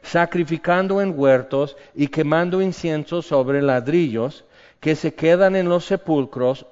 sacrificando en huertos y quemando incienso sobre ladrillos que se quedan en los sepulcros.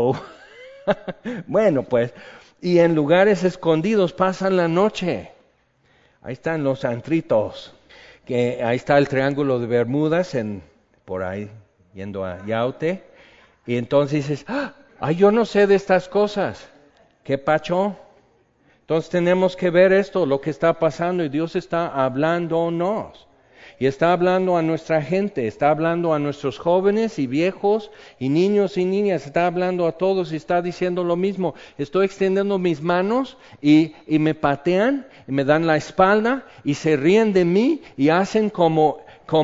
Bueno, pues, y en lugares escondidos pasan la noche. Ahí están los antritos, que ahí está el Triángulo de Bermudas, por ahí, yendo a Yaute. Y entonces dices, yo no sé de estas cosas. ¿Qué pacho? Entonces tenemos que ver esto, lo que está pasando, y Dios está hablándonos. Y está hablando a nuestra gente, está hablando a nuestros jóvenes y viejos y niños y niñas, está hablando a todos y está diciendo lo mismo. Estoy extendiendo mis manos y me patean y me dan la espalda y se ríen de mí y hacen como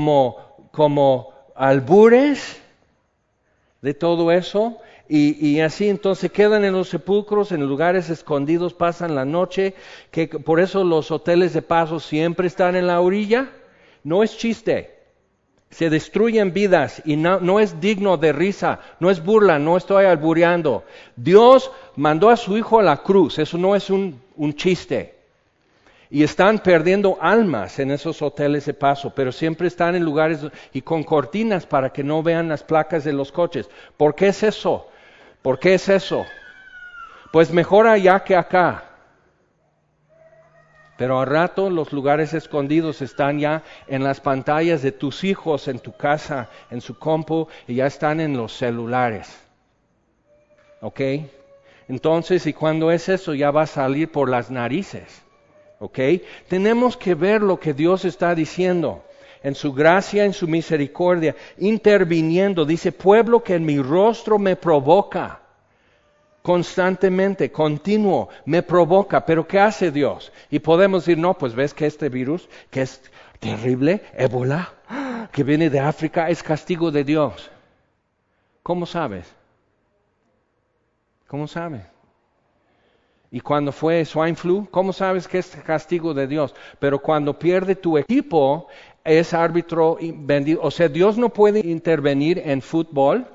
albures de todo eso. Y así entonces quedan en los sepulcros, en lugares escondidos, pasan la noche, que por eso los hoteles de paso siempre están en la orilla. No es chiste, se destruyen vidas y no es digno de risa, no es burla, no estoy albureando. Dios mandó a su Hijo a la cruz, eso no es un chiste. Y están perdiendo almas en esos hoteles de paso, pero siempre están en lugares y con cortinas para que no vean las placas de los coches. ¿Por qué es eso? ¿Por qué es eso? Pues mejor allá que acá. Pero al rato los lugares escondidos están ya en las pantallas de tus hijos, en tu casa, en su compu, y ya están en los celulares. ¿Ok? Entonces, y cuando es eso, ya va a salir por las narices. ¿Ok? Tenemos que ver lo que Dios está diciendo. En su gracia, en su misericordia, interviniendo. Dice, pueblo que en mi rostro me provoca. Constantemente, continuo, me provoca. ¿Pero qué hace Dios? Y podemos decir, no, pues ves que este virus, que es terrible, ébola, que viene de África, es castigo de Dios. ¿Cómo sabes? ¿Cómo sabes? Y cuando fue swine flu, ¿cómo sabes que es castigo de Dios? Pero cuando pierde tu equipo, es árbitro bendito. O sea, Dios no puede intervenir en fútbol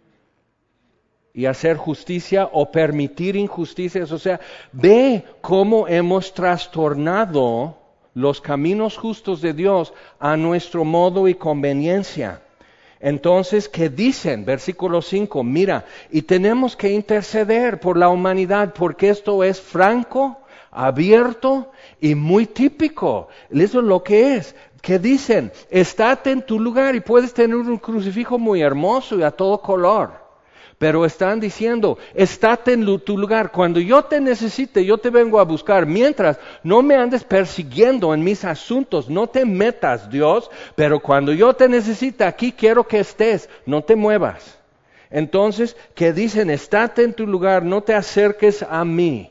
y hacer justicia o permitir injusticias. O sea, ve cómo hemos trastornado los caminos justos de Dios a nuestro modo y conveniencia. Entonces, ¿qué dicen? Versículo 5, mira, y tenemos que interceder por la humanidad porque esto es franco, abierto y muy típico. Eso es lo que es. ¿Qué dicen? Estate en tu lugar y puedes tener un crucifijo muy hermoso y a todo color. Pero están diciendo, estate en tu lugar. Cuando yo te necesite, yo te vengo a buscar. Mientras, no me andes persiguiendo en mis asuntos. No te metas, Dios. Pero cuando yo te necesite, aquí quiero que estés. No te muevas. Entonces, ¿qué dicen? Estate en tu lugar, no te acerques a mí.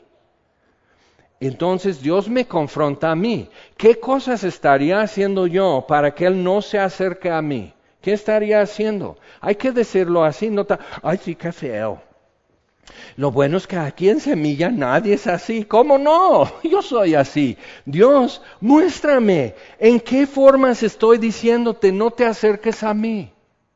Entonces Dios me confronta a mí. ¿Qué cosas estaría haciendo yo para que Él no se acerque a mí? ¿Qué estaría haciendo? Hay que decirlo así, ay sí, qué feo. Lo bueno es que aquí en Semilla nadie es así. ¿Cómo no? Yo soy así. Dios, muéstrame en qué formas estoy diciéndote no te acerques a mí.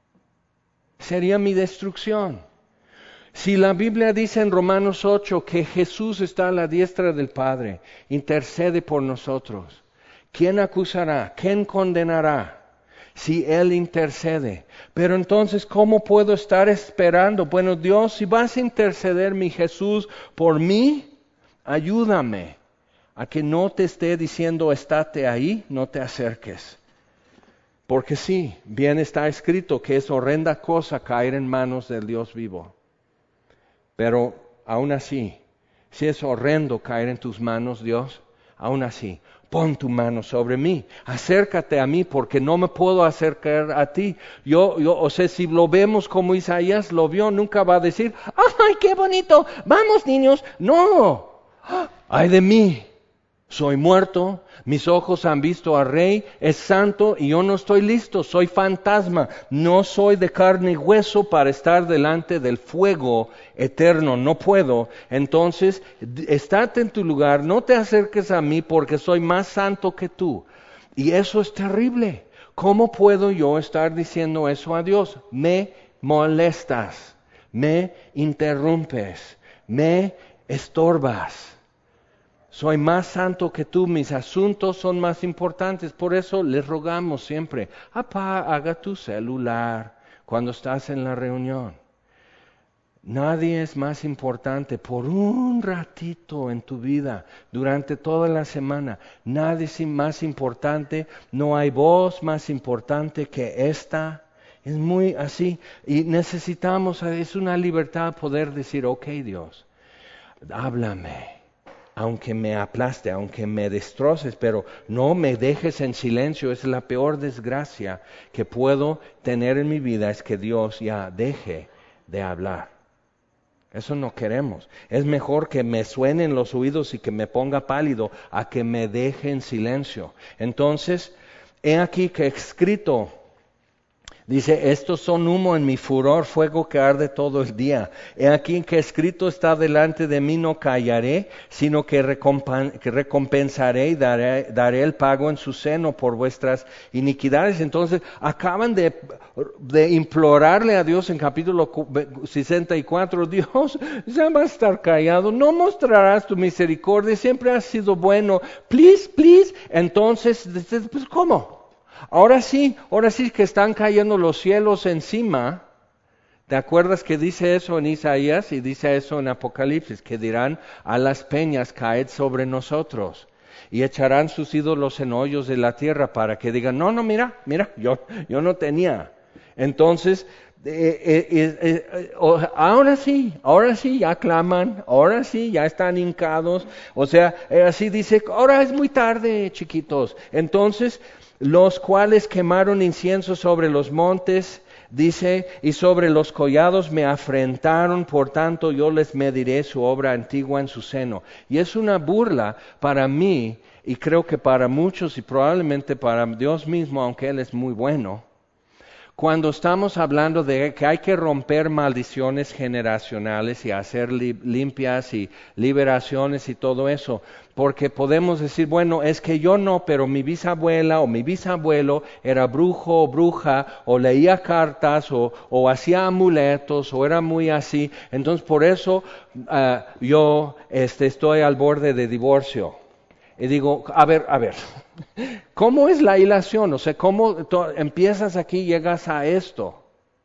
Sería mi destrucción. Si la Biblia dice en Romanos 8 que Jesús está a la diestra del Padre, intercede por nosotros, ¿quién acusará? ¿Quién condenará? Si Él intercede. Pero entonces, ¿cómo puedo estar esperando? Bueno, Dios, si vas a interceder, mi Jesús, por mí, ayúdame a que no te esté diciendo, estate ahí, no te acerques. Porque sí, bien está escrito que es horrenda cosa caer en manos del Dios vivo. Pero aún así, si es horrendo caer en tus manos, Dios, aún así, pon tu mano sobre mí, acércate a mí porque no me puedo acercar a ti. O sea, si lo vemos como Isaías lo vio, nunca va a decir, ¡ay, qué bonito! ¡Vamos, niños! ¡No! ¡Ay de mí! Soy muerto, mis ojos han visto al Rey, es santo y yo no estoy listo, soy fantasma, no soy de carne y hueso para estar delante del fuego eterno, no puedo. Entonces, estate en tu lugar, no te acerques a mí porque soy más santo que tú. Y eso es terrible. ¿Cómo puedo yo estar diciendo eso a Dios? Me molestas, me interrumpes, me estorbas. Soy más santo que tú, mis asuntos son más importantes. Por eso les rogamos siempre, apaga tu celular cuando estás en la reunión. Nadie es más importante por un ratito en tu vida, durante toda la semana. Nadie es más importante, no hay voz más importante que esta. Es muy así. Y necesitamos, es una libertad poder decir, ok Dios, háblame. Aunque me aplaste, aunque me destroces, pero no me dejes en silencio. Es la peor desgracia que puedo tener en mi vida, es que Dios ya deje de hablar. Eso no queremos. Es mejor que me suenen los oídos y que me ponga pálido a que me deje en silencio. Entonces, he aquí que escrito, dice, estos son humo en mi furor, fuego que arde todo el día. He aquí que escrito está delante de mí, no callaré, sino que recompensaré y daré el pago en su seno por vuestras iniquidades. Entonces, acaban de implorarle a Dios en capítulo 64, Dios, ya vas a estar callado, no mostrarás tu misericordia, siempre has sido bueno, please. Entonces, pues, ¿cómo? Ahora sí que están cayendo los cielos encima. ¿Te acuerdas que dice eso en Isaías y dice eso en Apocalipsis? Que dirán a las peñas, caed sobre nosotros. Y echarán sus ídolos en hoyos de la tierra para que digan, no, mira, yo no tenía. Entonces, ahora sí, ya claman, ahora sí, ya están hincados. O sea, así dice, ahora es muy tarde, chiquitos. Entonces, los cuales quemaron incienso sobre los montes, dice, y sobre los collados me afrentaron, por tanto yo les mediré su obra antigua en su seno. Y es una burla para mí, y creo que para muchos, y probablemente para Dios mismo, aunque Él es muy bueno, cuando estamos hablando de que hay que romper maldiciones generacionales y hacer limpias y liberaciones y todo eso, porque podemos decir, bueno, es que yo no, pero mi bisabuela o mi bisabuelo era brujo o bruja, o leía cartas, o hacía amuletos, o era muy así, entonces por eso yo estoy al borde de divorcio. Y digo, a ver, ¿cómo es la hilación? O sea, ¿cómo empiezas aquí y llegas a esto?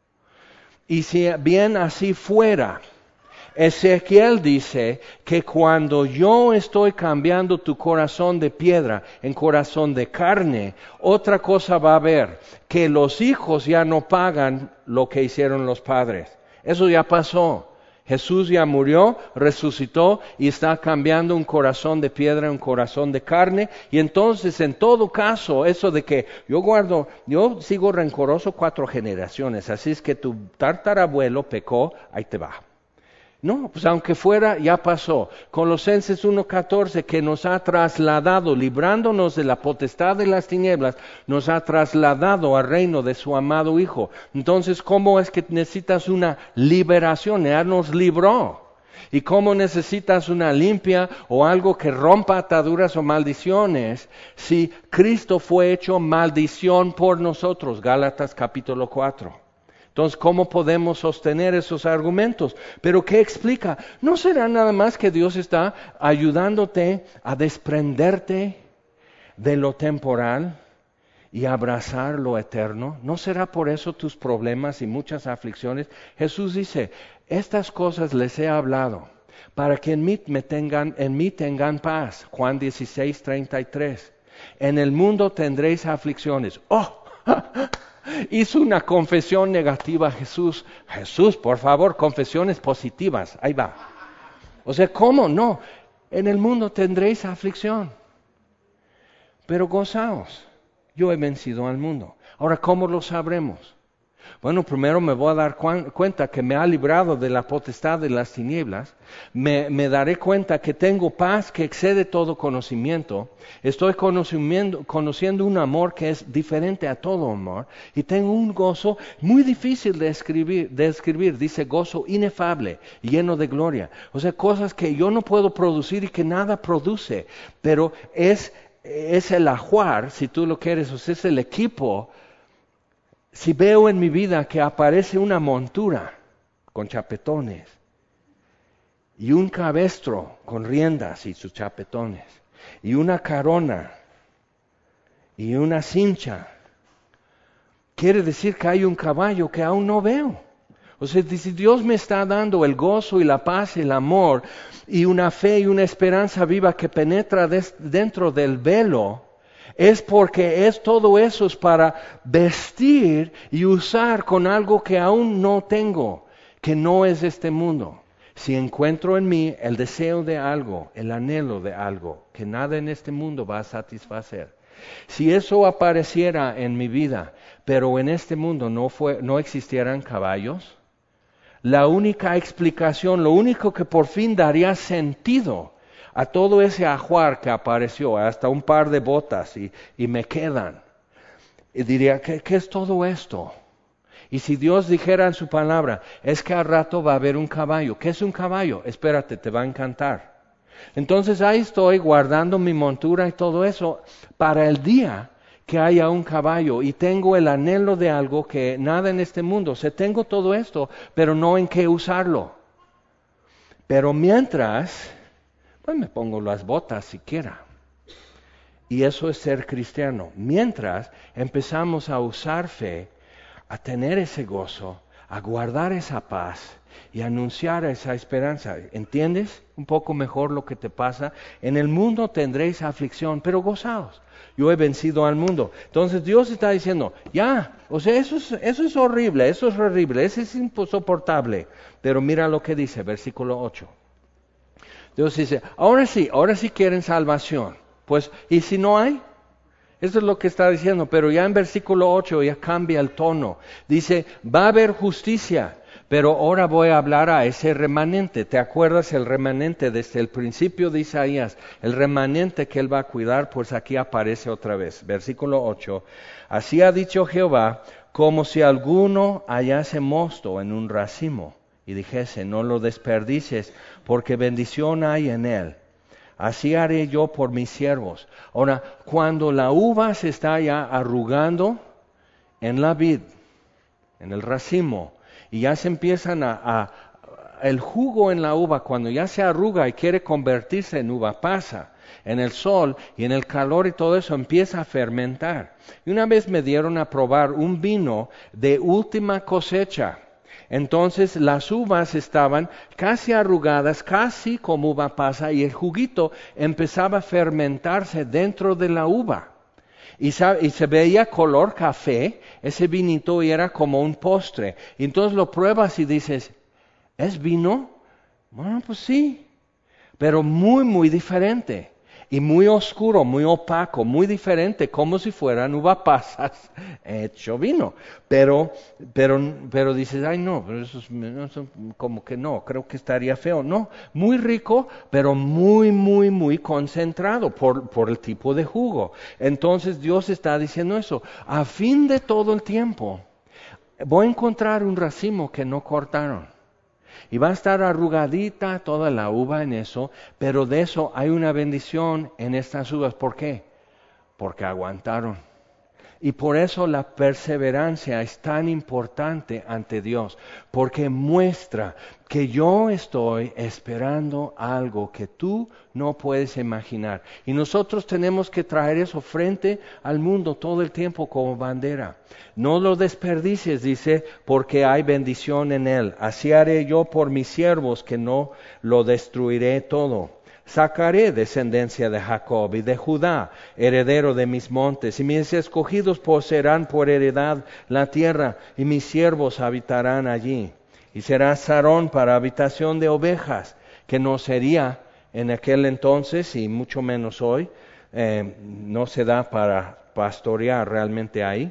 Y si bien así fuera, Ezequiel dice que cuando yo estoy cambiando tu corazón de piedra en corazón de carne, otra cosa va a haber, que los hijos ya no pagan lo que hicieron los padres. Eso ya pasó. Jesús ya murió, resucitó y está cambiando un corazón de piedra en un corazón de carne. Y entonces, en todo caso, eso de que yo sigo rencoroso 4 generaciones, así es que tu tatarabuelo pecó, ahí te va. No, pues aunque fuera, ya pasó. Colosenses 1:14, que nos ha trasladado, librándonos de la potestad de las tinieblas, nos ha trasladado al reino de su amado Hijo. Entonces, ¿cómo es que necesitas una liberación? Ya nos libró. ¿Y cómo necesitas una limpia o algo que rompa ataduras o maldiciones? Si Cristo fue hecho maldición por nosotros, Gálatas capítulo 4. Entonces, ¿cómo podemos sostener esos argumentos? ¿Pero qué explica? ¿No será nada más que Dios está ayudándote a desprenderte de lo temporal y abrazar lo eterno? ¿No será por eso tus problemas y muchas aflicciones? Jesús dice, estas cosas les he hablado para que en mí tengan paz. Juan 16:33. En el mundo tendréis aflicciones. ¡Oh! Hizo una confesión negativa a Jesús. Jesús, por favor, confesiones positivas. Ahí va. O sea, ¿cómo? No. En el mundo tendréis aflicción. Pero gozaos. Yo he vencido al mundo. Ahora, ¿cómo lo sabremos? Bueno, primero me voy a dar cuenta que me ha librado de la potestad de las tinieblas. Me daré cuenta que tengo paz que excede todo conocimiento. Estoy conociendo un amor que es diferente a todo amor. Y tengo un gozo muy difícil de describir. Dice gozo inefable, lleno de gloria. O sea, cosas que yo no puedo producir y que nada produce. Pero es el ajuar, si tú lo quieres, o sea, es el equipo. Si veo en mi vida que aparece una montura con chapetones y un cabestro con riendas y sus chapetones, y una corona y una cincha. Quiere decir que hay un caballo que aún no veo. O sea, si Dios me está dando el gozo y la paz y el amor y una fe y una esperanza viva que penetra dentro del velo, es porque todo eso es para vestir y usar con algo que aún no tengo, que no es este mundo. Si encuentro en mí el deseo de algo, el anhelo de algo, que nada en este mundo va a satisfacer. Si eso apareciera en mi vida, pero en este mundo no existieran caballos, la única explicación, lo único que por fin daría sentido a todo ese ajuar que apareció, hasta un par de botas y me quedan, y diría, ¿qué es todo esto? Y si Dios dijera en su palabra, es que al rato va a haber un caballo. ¿Qué es un caballo? Espérate, te va a encantar. Entonces ahí estoy guardando mi montura y todo eso para el día que haya un caballo y tengo el anhelo de algo que nada en este mundo. O sea, tengo todo esto, pero no en qué usarlo. Pero mientras, pues me pongo las botas siquiera. Y eso es ser cristiano. Mientras empezamos a usar fe, a tener ese gozo, a guardar esa paz y a anunciar esa esperanza. ¿Entiendes un poco mejor lo que te pasa? En el mundo tendréis aflicción, pero gozaos. Yo he vencido al mundo. Entonces Dios está diciendo, ya, o sea, eso es horrible, eso es insoportable. Pero mira lo que dice, versículo 8. Dios dice, ahora sí quieren salvación. Pues, ¿y si no hay? Eso es lo que está diciendo, pero ya en versículo 8 ya cambia el tono. Dice, va a haber justicia, pero ahora voy a hablar a ese remanente. ¿Te acuerdas el remanente desde el principio de Isaías? El remanente que él va a cuidar, pues aquí aparece otra vez. Versículo 8, así ha dicho Jehová, como si alguno hallase mosto en un racimo, y dijese, no lo desperdicies, porque bendición hay en él. Así haré yo por mis siervos. Ahora, cuando la uva se está ya arrugando en la vid, en el racimo, y ya se empiezan el jugo en la uva, cuando ya se arruga y quiere convertirse en uva pasa, en el sol y en el calor y todo eso empieza a fermentar. Y una vez me dieron a probar un vino de última cosecha. Entonces las uvas estaban casi arrugadas, casi como uva pasa, y el juguito empezaba a fermentarse dentro de la uva. Y se veía color café, ese vinito, y era como un postre. Y entonces lo pruebas y dices, ¿es vino? Bueno, pues sí, pero muy, muy diferente. Y muy oscuro, muy opaco, muy diferente, como si fueran uva pasas hecho vino. Pero dices, ay no, pero eso como que no, creo que estaría feo. No, muy rico, pero muy, muy, muy concentrado por el tipo de jugo. Entonces Dios está diciendo eso. A fin de todo el tiempo, voy a encontrar un racimo que no cortaron. Y va a estar arrugadita toda la uva en eso, pero de eso hay una bendición en estas uvas. ¿Por qué? Porque aguantaron. Y por eso la perseverancia es tan importante ante Dios, porque muestra que yo estoy esperando algo que tú no puedes imaginar. Y nosotros tenemos que traer eso frente al mundo todo el tiempo como bandera. No lo desperdicies, dice, porque hay bendición en él. Así haré yo por mis siervos, que no lo destruiré todo. Sacaré descendencia de Jacob y de Judá, heredero de mis montes, y mis escogidos poseerán por heredad la tierra, y mis siervos habitarán allí. Y será Sarón para habitación de ovejas, que no sería en aquel entonces, y mucho menos hoy, no se da para pastorear realmente ahí.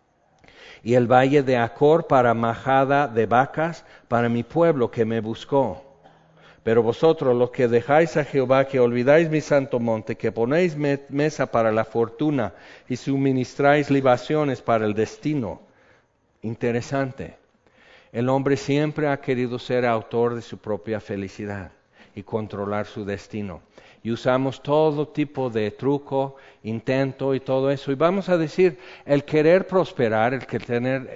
Y el valle de Acor para majada de vacas, para mi pueblo que me buscó. Pero vosotros, los que dejáis a Jehová, que olvidáis mi santo monte, que ponéis mesa para la fortuna y suministráis libaciones para el destino. Interesante. El hombre siempre ha querido ser autor de su propia felicidad y controlar su destino. Y usamos todo tipo de truco, intento y todo eso. Y vamos a decir, el querer prosperar, el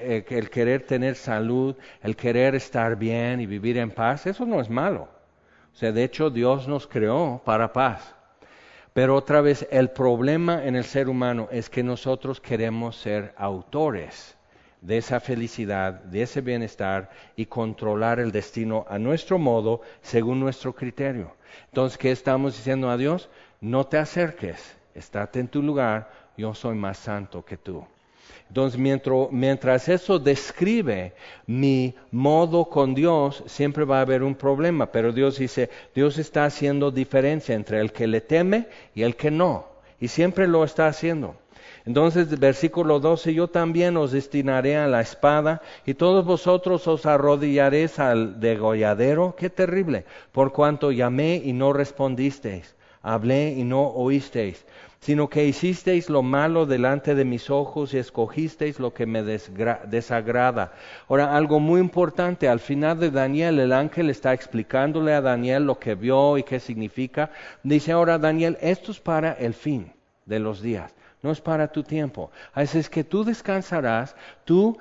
querer tener salud, el querer estar bien y vivir en paz, eso no es malo. O sea, de hecho Dios nos creó para paz. Pero otra vez, el problema en el ser humano es que nosotros queremos ser autores de esa felicidad, de ese bienestar y controlar el destino a nuestro modo, según nuestro criterio. Entonces, ¿qué estamos diciendo a Dios? No te acerques, estate en tu lugar, yo soy más santo que tú. Entonces, mientras eso describe mi modo con Dios, siempre va a haber un problema. Pero Dios dice, Dios está haciendo diferencia entre el que le teme y el que no. Y siempre lo está haciendo. Entonces, versículo 12, yo también os destinaré a la espada, y todos vosotros os arrodillaréis al degolladero. ¡Qué terrible! Por cuanto llamé y no respondisteis, hablé y no oísteis, sino que hicisteis lo malo delante de mis ojos y escogisteis lo que me desagrada. Ahora, algo muy importante, al final de Daniel, el ángel está explicándole a Daniel lo que vio y qué significa. Dice, ahora Daniel, esto es para el fin de los días. No es para tu tiempo. Así es que tú descansarás, tú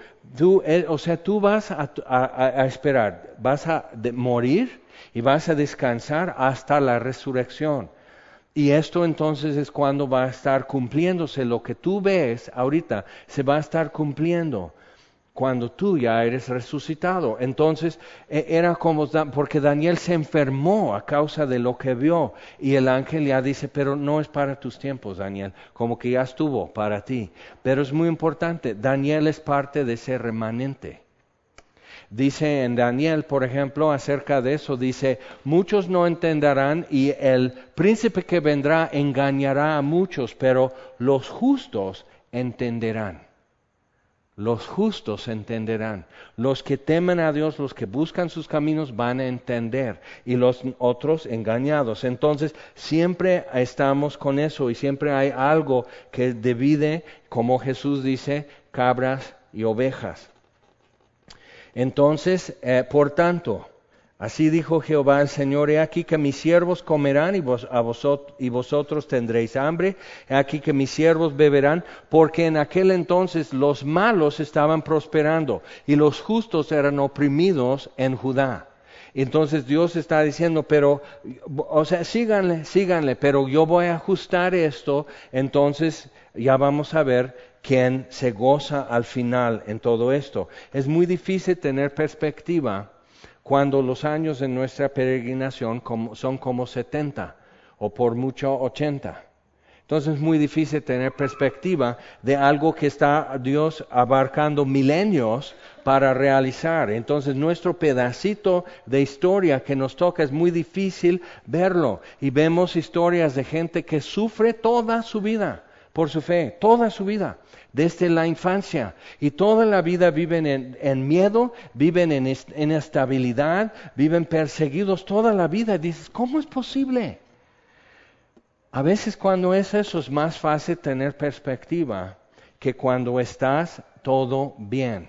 vas a esperar, vas a morir y vas a descansar hasta la resurrección. Y esto entonces es cuando va a estar cumpliéndose lo que tú ves ahorita, se va a estar cumpliendo cuando tú ya eres resucitado. Entonces era como, porque Daniel se enfermó a causa de lo que vio, y el ángel ya dice, pero no es para tus tiempos, Daniel, como que ya estuvo para ti. Pero es muy importante, Daniel es parte de ese remanente. Dice en Daniel, por ejemplo, acerca de eso, dice, muchos no entenderán y el príncipe que vendrá engañará a muchos, pero los justos entenderán. Los justos entenderán. Los que temen a Dios, los que buscan sus caminos van a entender, y los otros engañados. Entonces, siempre estamos con eso, y siempre hay algo que divide, como Jesús dice, cabras y ovejas. Entonces, por tanto, así dijo Jehová el Señor, he aquí que mis siervos comerán y vosotros tendréis hambre, he aquí que mis siervos beberán, porque en aquel entonces los malos estaban prosperando y los justos eran oprimidos en Judá. Entonces Dios está diciendo, pero, síganle, pero yo voy a ajustar esto, entonces ya vamos a ver quién se goza al final en todo esto. Es muy difícil tener perspectiva cuando los años de nuestra peregrinación son como 70 o por mucho 80. Entonces es muy difícil tener perspectiva de algo que está Dios abarcando milenios para realizar. Entonces nuestro pedacito de historia que nos toca es muy difícil verlo. Y vemos historias de gente que sufre toda su vida por su fe, toda su vida, desde la infancia. Y toda la vida viven en miedo, viven en inestabilidad, viven perseguidos toda la vida. Y dices, ¿cómo es posible? A veces cuando es eso es más fácil tener perspectiva que cuando estás todo bien.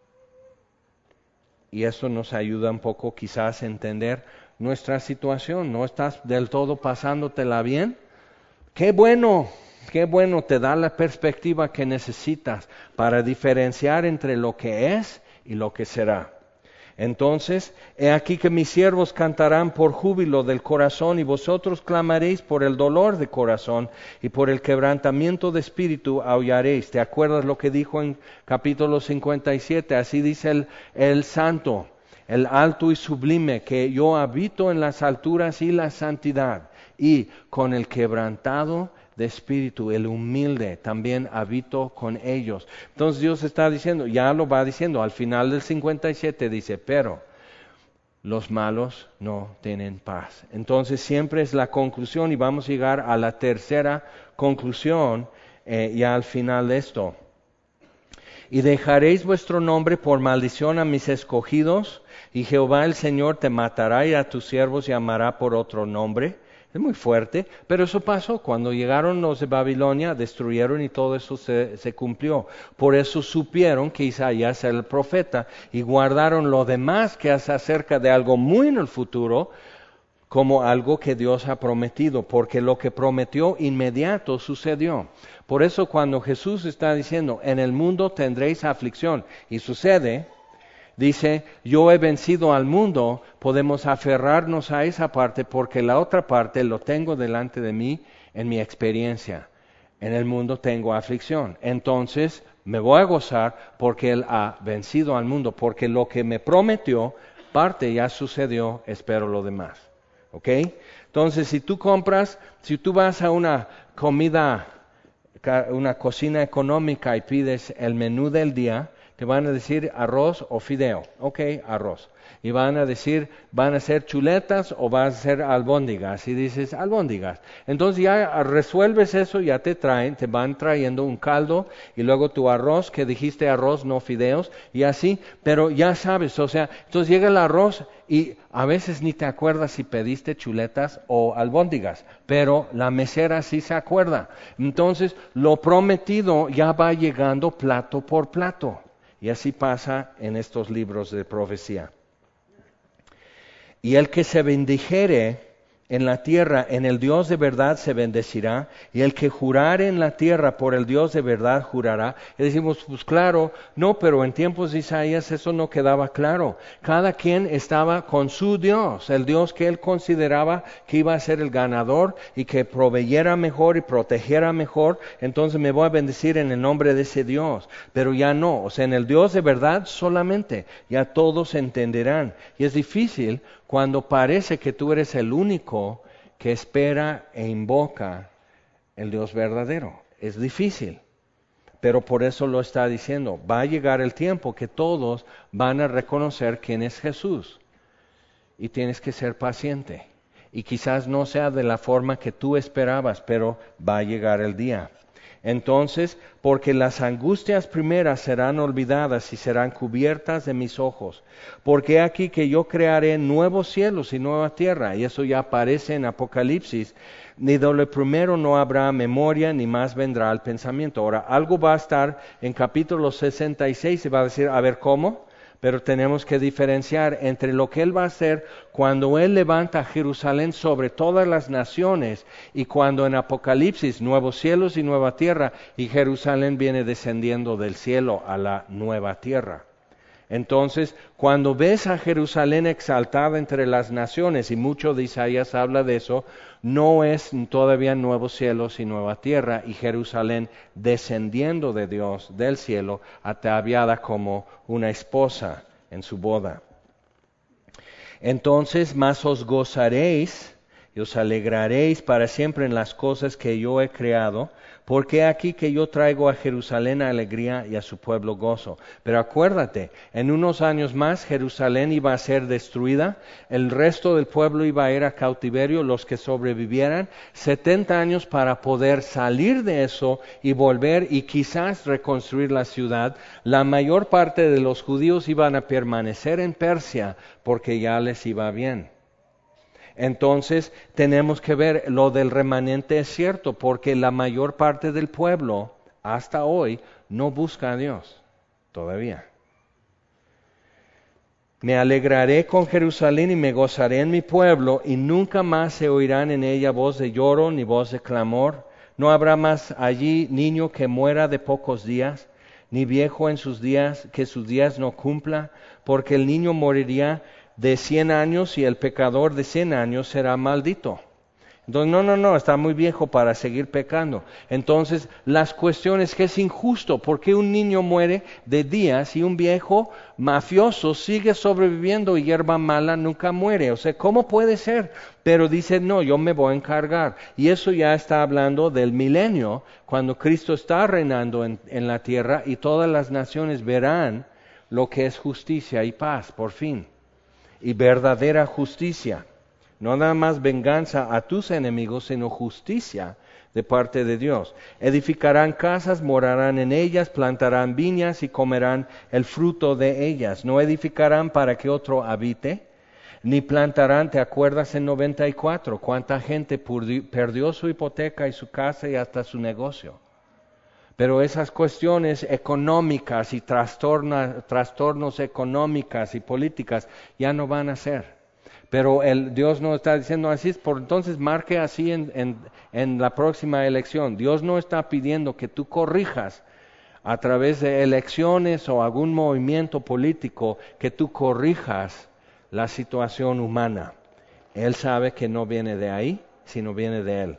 Y eso nos ayuda un poco quizás a entender nuestra situación. ¿No estás del todo pasándotela bien? ¡Qué bueno! Qué bueno, te da la perspectiva que necesitas para diferenciar entre lo que es y lo que será. Entonces, he aquí que mis siervos cantarán por júbilo del corazón, y vosotros clamaréis por el dolor de corazón, y por el quebrantamiento de espíritu aullaréis. ¿Te acuerdas lo que dijo en capítulo 57? Así dice el santo, el alto y sublime, que yo habito en las alturas y la santidad, y con el quebrantado de espíritu, el humilde, también habito con ellos. Entonces Dios está diciendo, ya lo va diciendo, al final del 57 dice, pero los malos no tienen paz. Entonces siempre es la conclusión, y vamos a llegar a la tercera conclusión ya al final de esto. Y dejaréis vuestro nombre por maldición a mis escogidos, y Jehová el Señor te matará, y a tus siervos llamará por otro nombre. Es muy fuerte, pero eso pasó. Cuando llegaron los de Babilonia, destruyeron, y todo eso se cumplió. Por eso supieron que Isaías era el profeta, y guardaron lo demás que es acerca de algo muy en el futuro, como algo que Dios ha prometido, porque lo que prometió inmediato sucedió. Por eso cuando Jesús está diciendo, en el mundo tendréis aflicción, y sucede, dice, yo he vencido al mundo, podemos aferrarnos a esa parte porque la otra parte lo tengo delante de mí en mi experiencia. En el mundo tengo aflicción. Entonces me voy a gozar porque Él ha vencido al mundo, porque lo que me prometió, parte ya sucedió, espero lo demás. ¿Ok? Entonces, si tú vas a una cocina económica y pides el menú del día, te van a decir arroz o fideo. Ok, arroz. Y van a decir, ¿van a ser chuletas o van a ser albóndigas? Y dices, albóndigas. Entonces ya resuelves eso, ya te van trayendo un caldo y luego tu arroz, que dijiste arroz, no fideos, y así, pero ya sabes, o sea, entonces llega el arroz y a veces ni te acuerdas si pediste chuletas o albóndigas, pero la mesera sí se acuerda. Entonces, lo prometido ya va llegando plato por plato. Y así pasa en estos libros de profecía. Y el que se bendijere en la tierra, en el Dios de verdad se bendecirá, y el que jurare en la tierra por el Dios de verdad jurará. Y decimos, pues claro, no, pero en tiempos de Isaías eso no quedaba claro. Cada quien estaba con su Dios, el Dios que él consideraba que iba a ser el ganador y que proveyera mejor y protegiera mejor. Entonces me voy a bendecir en el nombre de ese Dios. Pero ya no, o sea, en el Dios de verdad solamente, ya todos entenderán. Y es difícil cuando parece que tú eres el único que espera e invoca el Dios verdadero. Es difícil, pero por eso lo está diciendo. Va a llegar el tiempo que todos van a reconocer quién es Jesús. Y tienes que ser paciente. Y quizás no sea de la forma que tú esperabas, pero va a llegar el día. Entonces, porque las angustias primeras serán olvidadas y serán cubiertas de mis ojos. Porque aquí que yo crearé nuevos cielos y nueva tierra, y eso ya aparece en Apocalipsis, ni de lo primero no habrá memoria, ni más vendrá al pensamiento. Ahora, algo va a estar en capítulo 66 y va a decir, a ver, ¿cómo? Pero tenemos que diferenciar entre lo que Él va a hacer cuando Él levanta a Jerusalén sobre todas las naciones y cuando en Apocalipsis nuevos cielos y nueva tierra y Jerusalén viene descendiendo del cielo a la nueva tierra. Entonces, cuando ves a Jerusalén exaltada entre las naciones, y mucho de Isaías habla de eso, no es todavía nuevos cielos y nueva tierra, y Jerusalén descendiendo de Dios del cielo, ataviada como una esposa en su boda. Entonces, más os gozaréis y os alegraréis para siempre en las cosas que yo he creado, porque aquí que yo traigo a Jerusalén alegría y a su pueblo gozo. Pero acuérdate, en unos años más Jerusalén iba a ser destruida, el resto del pueblo iba a ir a cautiverio, los que sobrevivieran, 70 años para poder salir de eso y volver y quizás reconstruir la ciudad. La mayor parte de los judíos iban a permanecer en Persia porque ya les iba bien. Entonces tenemos que ver, lo del remanente es cierto, porque la mayor parte del pueblo hasta hoy no busca a Dios todavía. Me alegraré con Jerusalén y me gozaré en mi pueblo, y nunca más se oirán en ella voz de lloro ni voz de clamor. No habrá más allí niño que muera de pocos días, ni viejo en sus días, que sus días no cumpla, porque el niño moriría de 100 años y el pecador de 100 años será maldito. Entonces, no, está muy viejo para seguir pecando. Entonces, las cuestiones que es injusto, ¿por qué un niño muere de días y un viejo mafioso sigue sobreviviendo y hierba mala nunca muere? O sea, ¿cómo puede ser? Pero dice, no, yo me voy a encargar. Y eso ya está hablando del milenio, cuando Cristo está reinando en la tierra y todas las naciones verán lo que es justicia y paz, por fin. Y verdadera justicia, no nada más venganza a tus enemigos, sino justicia de parte de Dios. Edificarán casas, morarán en ellas, plantarán viñas y comerán el fruto de ellas. No edificarán para que otro habite, ni plantarán. ¿Te acuerdas en 94 cuánta gente perdió su hipoteca y su casa y hasta su negocio? Pero esas cuestiones económicas y trastornos económicas y políticas ya no van a ser. Pero Dios no está diciendo así, por entonces marque así en la próxima elección. Dios no está pidiendo que tú corrijas a través de elecciones o algún movimiento político que tú corrijas la situación humana. Él sabe que no viene de ahí, sino viene de Él.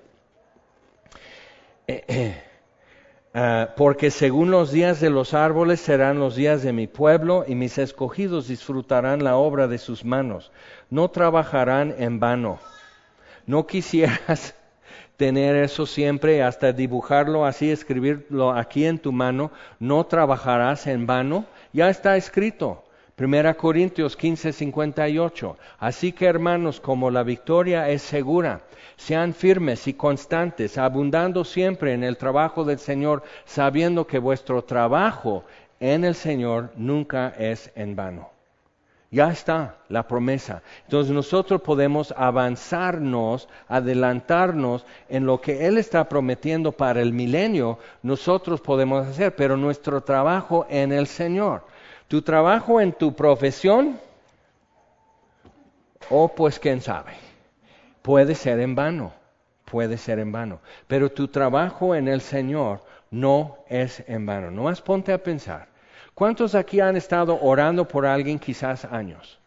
Porque según los días de los árboles serán los días de mi pueblo, y mis escogidos disfrutarán la obra de sus manos. No trabajarán en vano. No quisieras tener eso siempre, hasta dibujarlo así, escribirlo aquí en tu mano. No trabajarás en vano. Ya está escrito. 1 Corintios 15:58. Así que, hermanos, como la victoria es segura, sean firmes y constantes, abundando siempre en el trabajo del Señor, sabiendo que vuestro trabajo en el Señor nunca es en vano. Ya está la promesa. Entonces nosotros podemos avanzarnos, adelantarnos en lo que Él está prometiendo para el milenio. Nosotros podemos hacer, pero nuestro trabajo en el Señor. ¿Tu trabajo en tu profesión? Pues quién sabe. Puede ser en vano, pero tu trabajo en el Señor no es en vano. Nomás ponte a pensar. ¿Cuántos aquí han estado orando por alguien quizás años?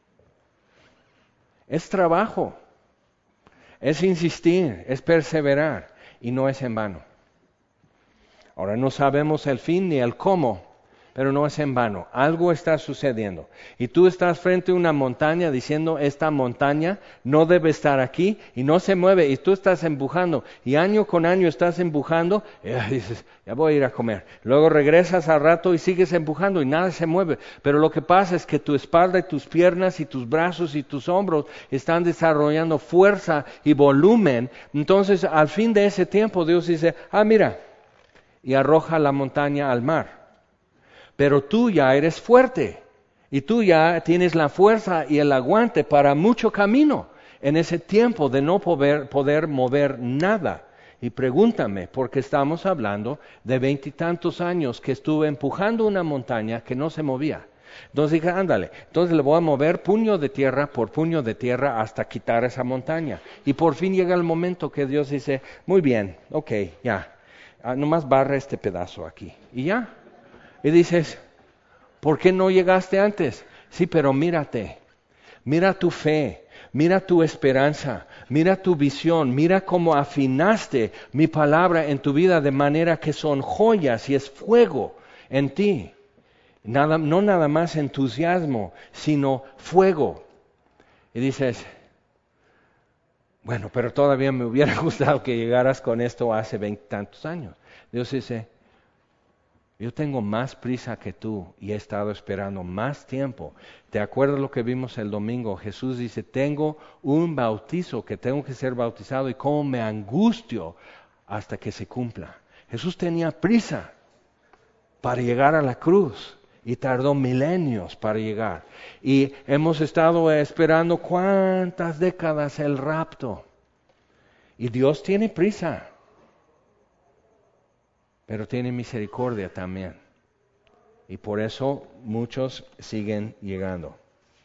Es trabajo, es insistir, es perseverar y no es en vano. Ahora no sabemos el fin ni el cómo, pero no es en vano. Algo está sucediendo. Y tú estás frente a una montaña diciendo, esta montaña no debe estar aquí y no se mueve. Y tú estás empujando. Y año con año estás empujando. Y dices, ya voy a ir a comer. Luego regresas al rato y sigues empujando y nada se mueve. Pero lo que pasa es que tu espalda y tus piernas y tus brazos y tus hombros están desarrollando fuerza y volumen. Entonces, al fin de ese tiempo, Dios dice, mira, y arroja la montaña al mar. Pero tú ya eres fuerte y tú ya tienes la fuerza y el aguante para mucho camino en ese tiempo de no poder mover nada. Y pregúntame, porque estamos hablando de 20 y tantos años que estuve empujando una montaña que no se movía. Entonces dije, ándale, entonces le voy a mover puño de tierra por puño de tierra hasta quitar esa montaña. Y por fin llega el momento que Dios dice, muy bien, ok, ya, nomás barra este pedazo aquí y ya. Y dices, ¿por qué no llegaste antes? Sí, pero mírate, mira tu fe, mira tu esperanza, mira tu visión, mira cómo afinaste mi palabra en tu vida de manera que son joyas y es fuego en ti. No nada más entusiasmo, sino fuego. Y dices, bueno, pero todavía me hubiera gustado que llegaras con esto hace 20 y tantos años. Dios dice, yo tengo más prisa que tú y he estado esperando más tiempo. ¿Te acuerdas lo que vimos el domingo? Jesús dice, tengo un bautizo que tengo que ser bautizado y cómo me angustio hasta que se cumpla. Jesús tenía prisa para llegar a la cruz y tardó milenios para llegar. Y hemos estado esperando cuántas décadas el rapto. Y Dios tiene prisa. Pero tiene misericordia también. Y por eso muchos siguen llegando.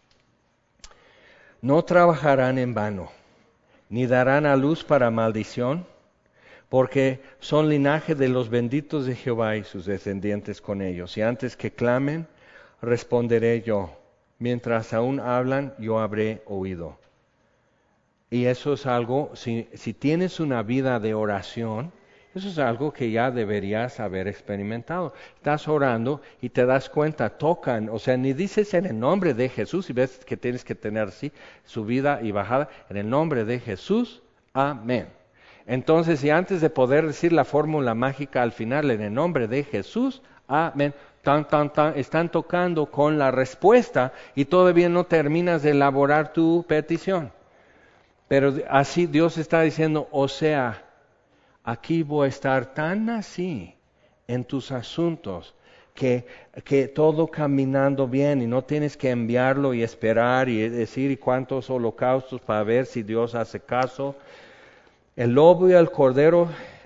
No trabajarán en vano, ni darán a luz para maldición, porque son linaje de los benditos de Jehová y sus descendientes con ellos. Y antes que clamen, responderé yo. Mientras aún hablan, yo habré oído. Y eso es algo, si tienes una vida de oración, eso es algo que ya deberías haber experimentado. Estás orando y te das cuenta, tocan, o sea, ni dices en el nombre de Jesús, y ves que tienes que tener así, subida y bajada, en el nombre de Jesús, amén. Entonces, y antes de poder decir la fórmula mágica al final, en el nombre de Jesús, amén, están tocando con la respuesta y todavía no terminas de elaborar tu petición. Pero así Dios está diciendo, o sea, aquí voy a estar tan así en tus asuntos que todo caminando bien y no tienes que enviarlo y esperar y decir y cuántos holocaustos para ver si Dios hace caso. El lobo y el cordero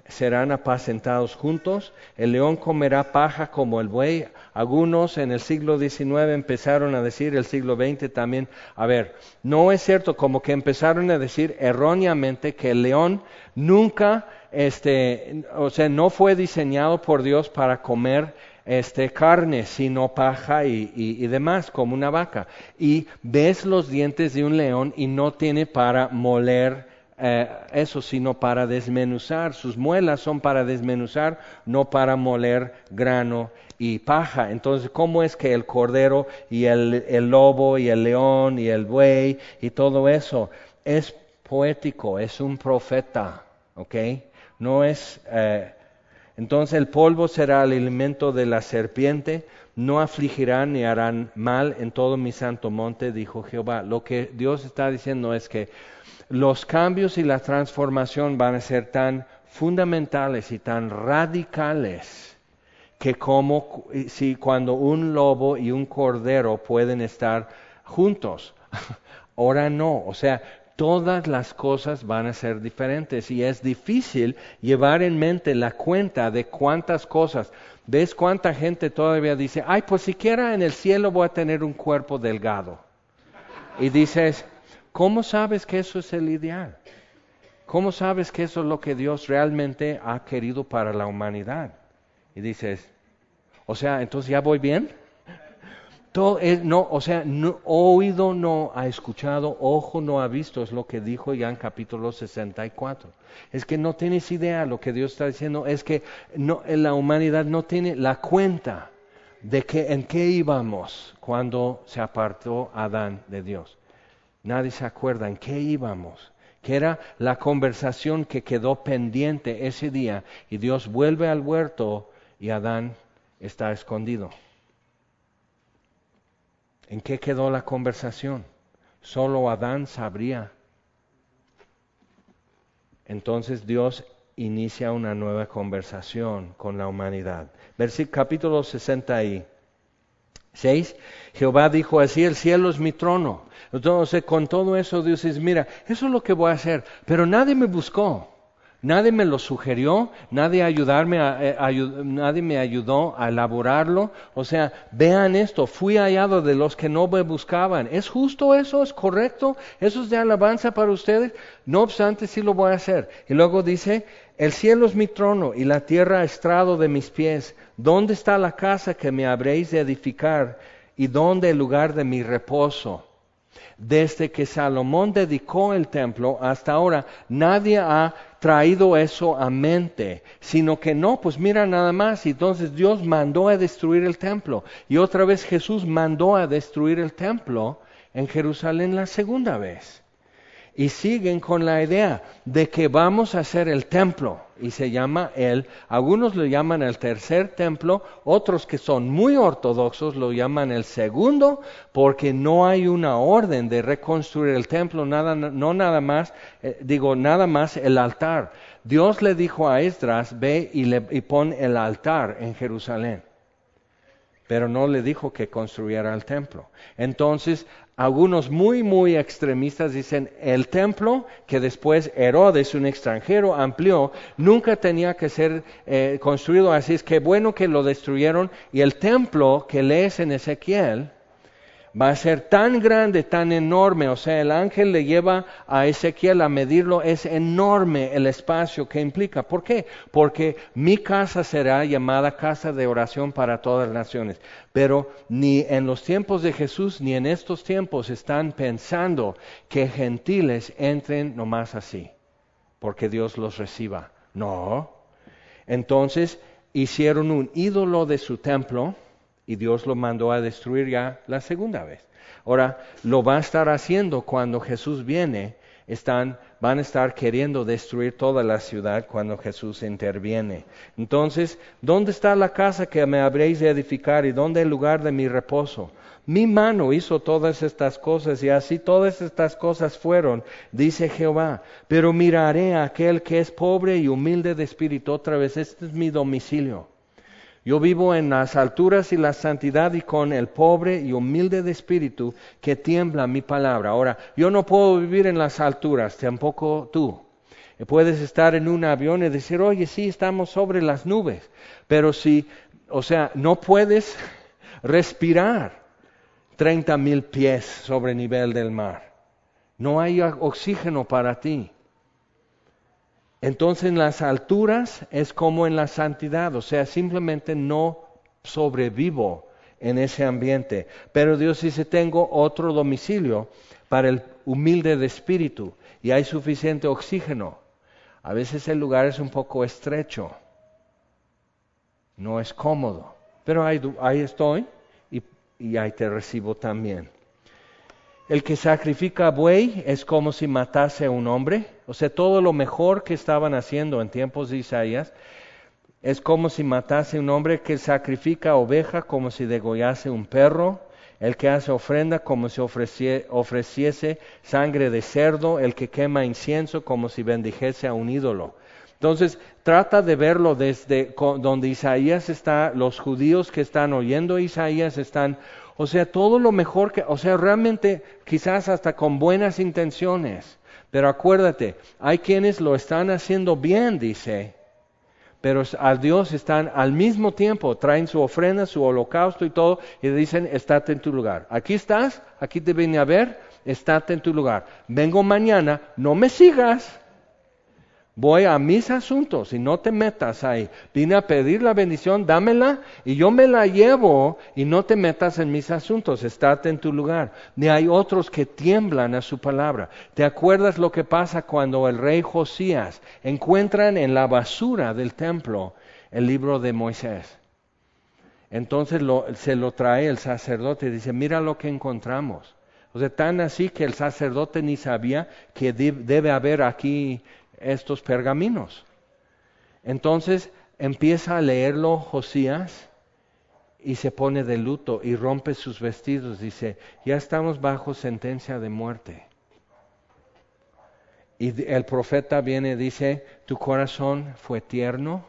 serán apacentados juntos, el león comerá paja como el buey. Algunos en el siglo XIX empezaron a decir, el siglo XX también, a ver, no es cierto, como que empezaron a decir erróneamente que el león nunca, o sea, no fue diseñado por Dios para comer carne, sino paja y demás, como una vaca. Y ves los dientes de un león y no tiene para moler eso, sino para desmenuzar. Sus muelas son para desmenuzar, no para moler grano y paja. Entonces, ¿cómo es que el cordero y el lobo y el león y el buey y todo eso es poético, es un profeta, ¿ok? No es... Entonces el polvo será el alimento de la serpiente, no afligirán ni harán mal en todo mi santo monte, dijo Jehová. Lo que Dios está diciendo es que los cambios y la transformación van a ser tan fundamentales y tan radicales que como si cuando un lobo y un cordero pueden estar juntos, ahora no, o sea, todas las cosas van a ser diferentes y es difícil llevar en mente la cuenta de cuántas cosas. ¿Ves cuánta gente todavía dice, ay, pues siquiera en el cielo voy a tener un cuerpo delgado? Y dices, ¿cómo sabes que eso es el ideal? ¿Cómo sabes que eso es lo que Dios realmente ha querido para la humanidad? Y dices, o sea, entonces ya voy bien. Oído no ha escuchado, ojo no ha visto, es lo que dijo ya en capítulo 64. Es que no tienes idea, lo que Dios está diciendo es que la humanidad no tiene la cuenta de en qué íbamos cuando se apartó Adán de Dios. Nadie se acuerda en qué íbamos, que era la conversación que quedó pendiente ese día y Dios vuelve al huerto y Adán está escondido. ¿En qué quedó la conversación? Solo Adán sabría. Entonces Dios inicia una nueva conversación con la humanidad. Capítulo 66. Jehová dijo así, el cielo es mi trono. Entonces con todo eso Dios dice, mira, eso es lo que voy a hacer, pero nadie me buscó. Nadie me lo sugirió, nadie me ayudó a elaborarlo. O sea, vean esto, fui hallado de los que no me buscaban. ¿Es justo eso? ¿Es correcto? ¿Eso es de alabanza para ustedes? No obstante, sí lo voy a hacer. Y luego dice, el cielo es mi trono y la tierra estrado de mis pies. ¿Dónde está la casa que me habréis de edificar? ¿Y dónde el lugar de mi reposo? Desde que Salomón dedicó el templo hasta ahora, nadie ha traído eso a mente, sino que no, pues mira nada más, y entonces Dios mandó a destruir el templo, y otra vez Jesús mandó a destruir el templo en Jerusalén la segunda vez. Y siguen con la idea de que vamos a hacer el templo, y se llama algunos lo llaman el tercer templo, otros que son muy ortodoxos lo llaman el segundo, porque no hay una orden de reconstruir el templo, nada más el altar. Dios le dijo a Esdras, ve y pon el altar en Jerusalén. Pero no le dijo que construyera el templo. Entonces, algunos muy extremistas dicen, el templo que después Herodes, un extranjero, amplió, nunca tenía que ser construido, así es que bueno que lo destruyeron, y el templo que lees en Ezequiel va a ser tan grande, tan enorme, o sea, el ángel le lleva a Ezequiel a medirlo, es enorme el espacio que implica. ¿Por qué? Porque mi casa será llamada casa de oración para todas las naciones. Pero ni en los tiempos de Jesús, ni en estos tiempos están pensando que gentiles entren nomás así, porque Dios los reciba. No. Entonces, hicieron un ídolo de su templo, y Dios lo mandó a destruir ya la segunda vez. Ahora, lo va a estar haciendo cuando Jesús viene. Van a estar queriendo destruir toda la ciudad cuando Jesús interviene. Entonces, ¿dónde está la casa que me habréis de edificar y dónde el lugar de mi reposo? Mi mano hizo todas estas cosas y así todas estas cosas fueron, dice Jehová. Pero miraré a aquel que es pobre y humilde de espíritu. Otra vez, este es mi domicilio. Yo vivo en las alturas y la santidad y con el pobre y humilde de espíritu que tiembla mi palabra. Ahora, yo no puedo vivir en las alturas, tampoco tú. Puedes estar en un avión y decir, oye, sí, estamos sobre las nubes, pero no puedes respirar 30,000 pies sobre nivel del mar. No hay oxígeno para ti. Entonces en las alturas es como en la santidad, simplemente no sobrevivo en ese ambiente. Pero Dios dice, tengo otro domicilio para el humilde de espíritu y hay suficiente oxígeno. A veces el lugar es un poco estrecho, no es cómodo, pero ahí estoy y ahí te recibo también. El que sacrifica buey es como si matase a un hombre. Todo lo mejor que estaban haciendo en tiempos de Isaías es como si matase a un hombre. Que sacrifica oveja como si degollase un perro. El que hace ofrenda como si ofreciese sangre de cerdo. El que quema incienso como si bendijese a un ídolo. Entonces, trata de verlo desde donde Isaías está, los judíos que están oyendo a Isaías están, todo lo mejor realmente quizás hasta con buenas intenciones. Pero acuérdate, hay quienes lo están haciendo bien, dice, pero a Dios están al mismo tiempo, traen su ofrenda, su holocausto y todo, y dicen, estate en tu lugar. Aquí estás, aquí te vine a ver, estate en tu lugar. Vengo mañana, no me sigas. Voy a mis asuntos y no te metas ahí. Vine a pedir la bendición, dámela y yo me la llevo y no te metas en mis asuntos, estate en tu lugar. Ni hay otros que tiemblan a su palabra. ¿Te acuerdas lo que pasa cuando el rey Josías encuentran en la basura del templo el libro de Moisés? Entonces se lo trae el sacerdote y dice, mira lo que encontramos. Tan así que el sacerdote ni sabía que debe haber aquí estos pergaminos. Entonces empieza a leerlo Josías y se pone de luto y rompe sus vestidos. Dice, ya estamos bajo sentencia de muerte. Y el profeta viene y dice, tu corazón fue tierno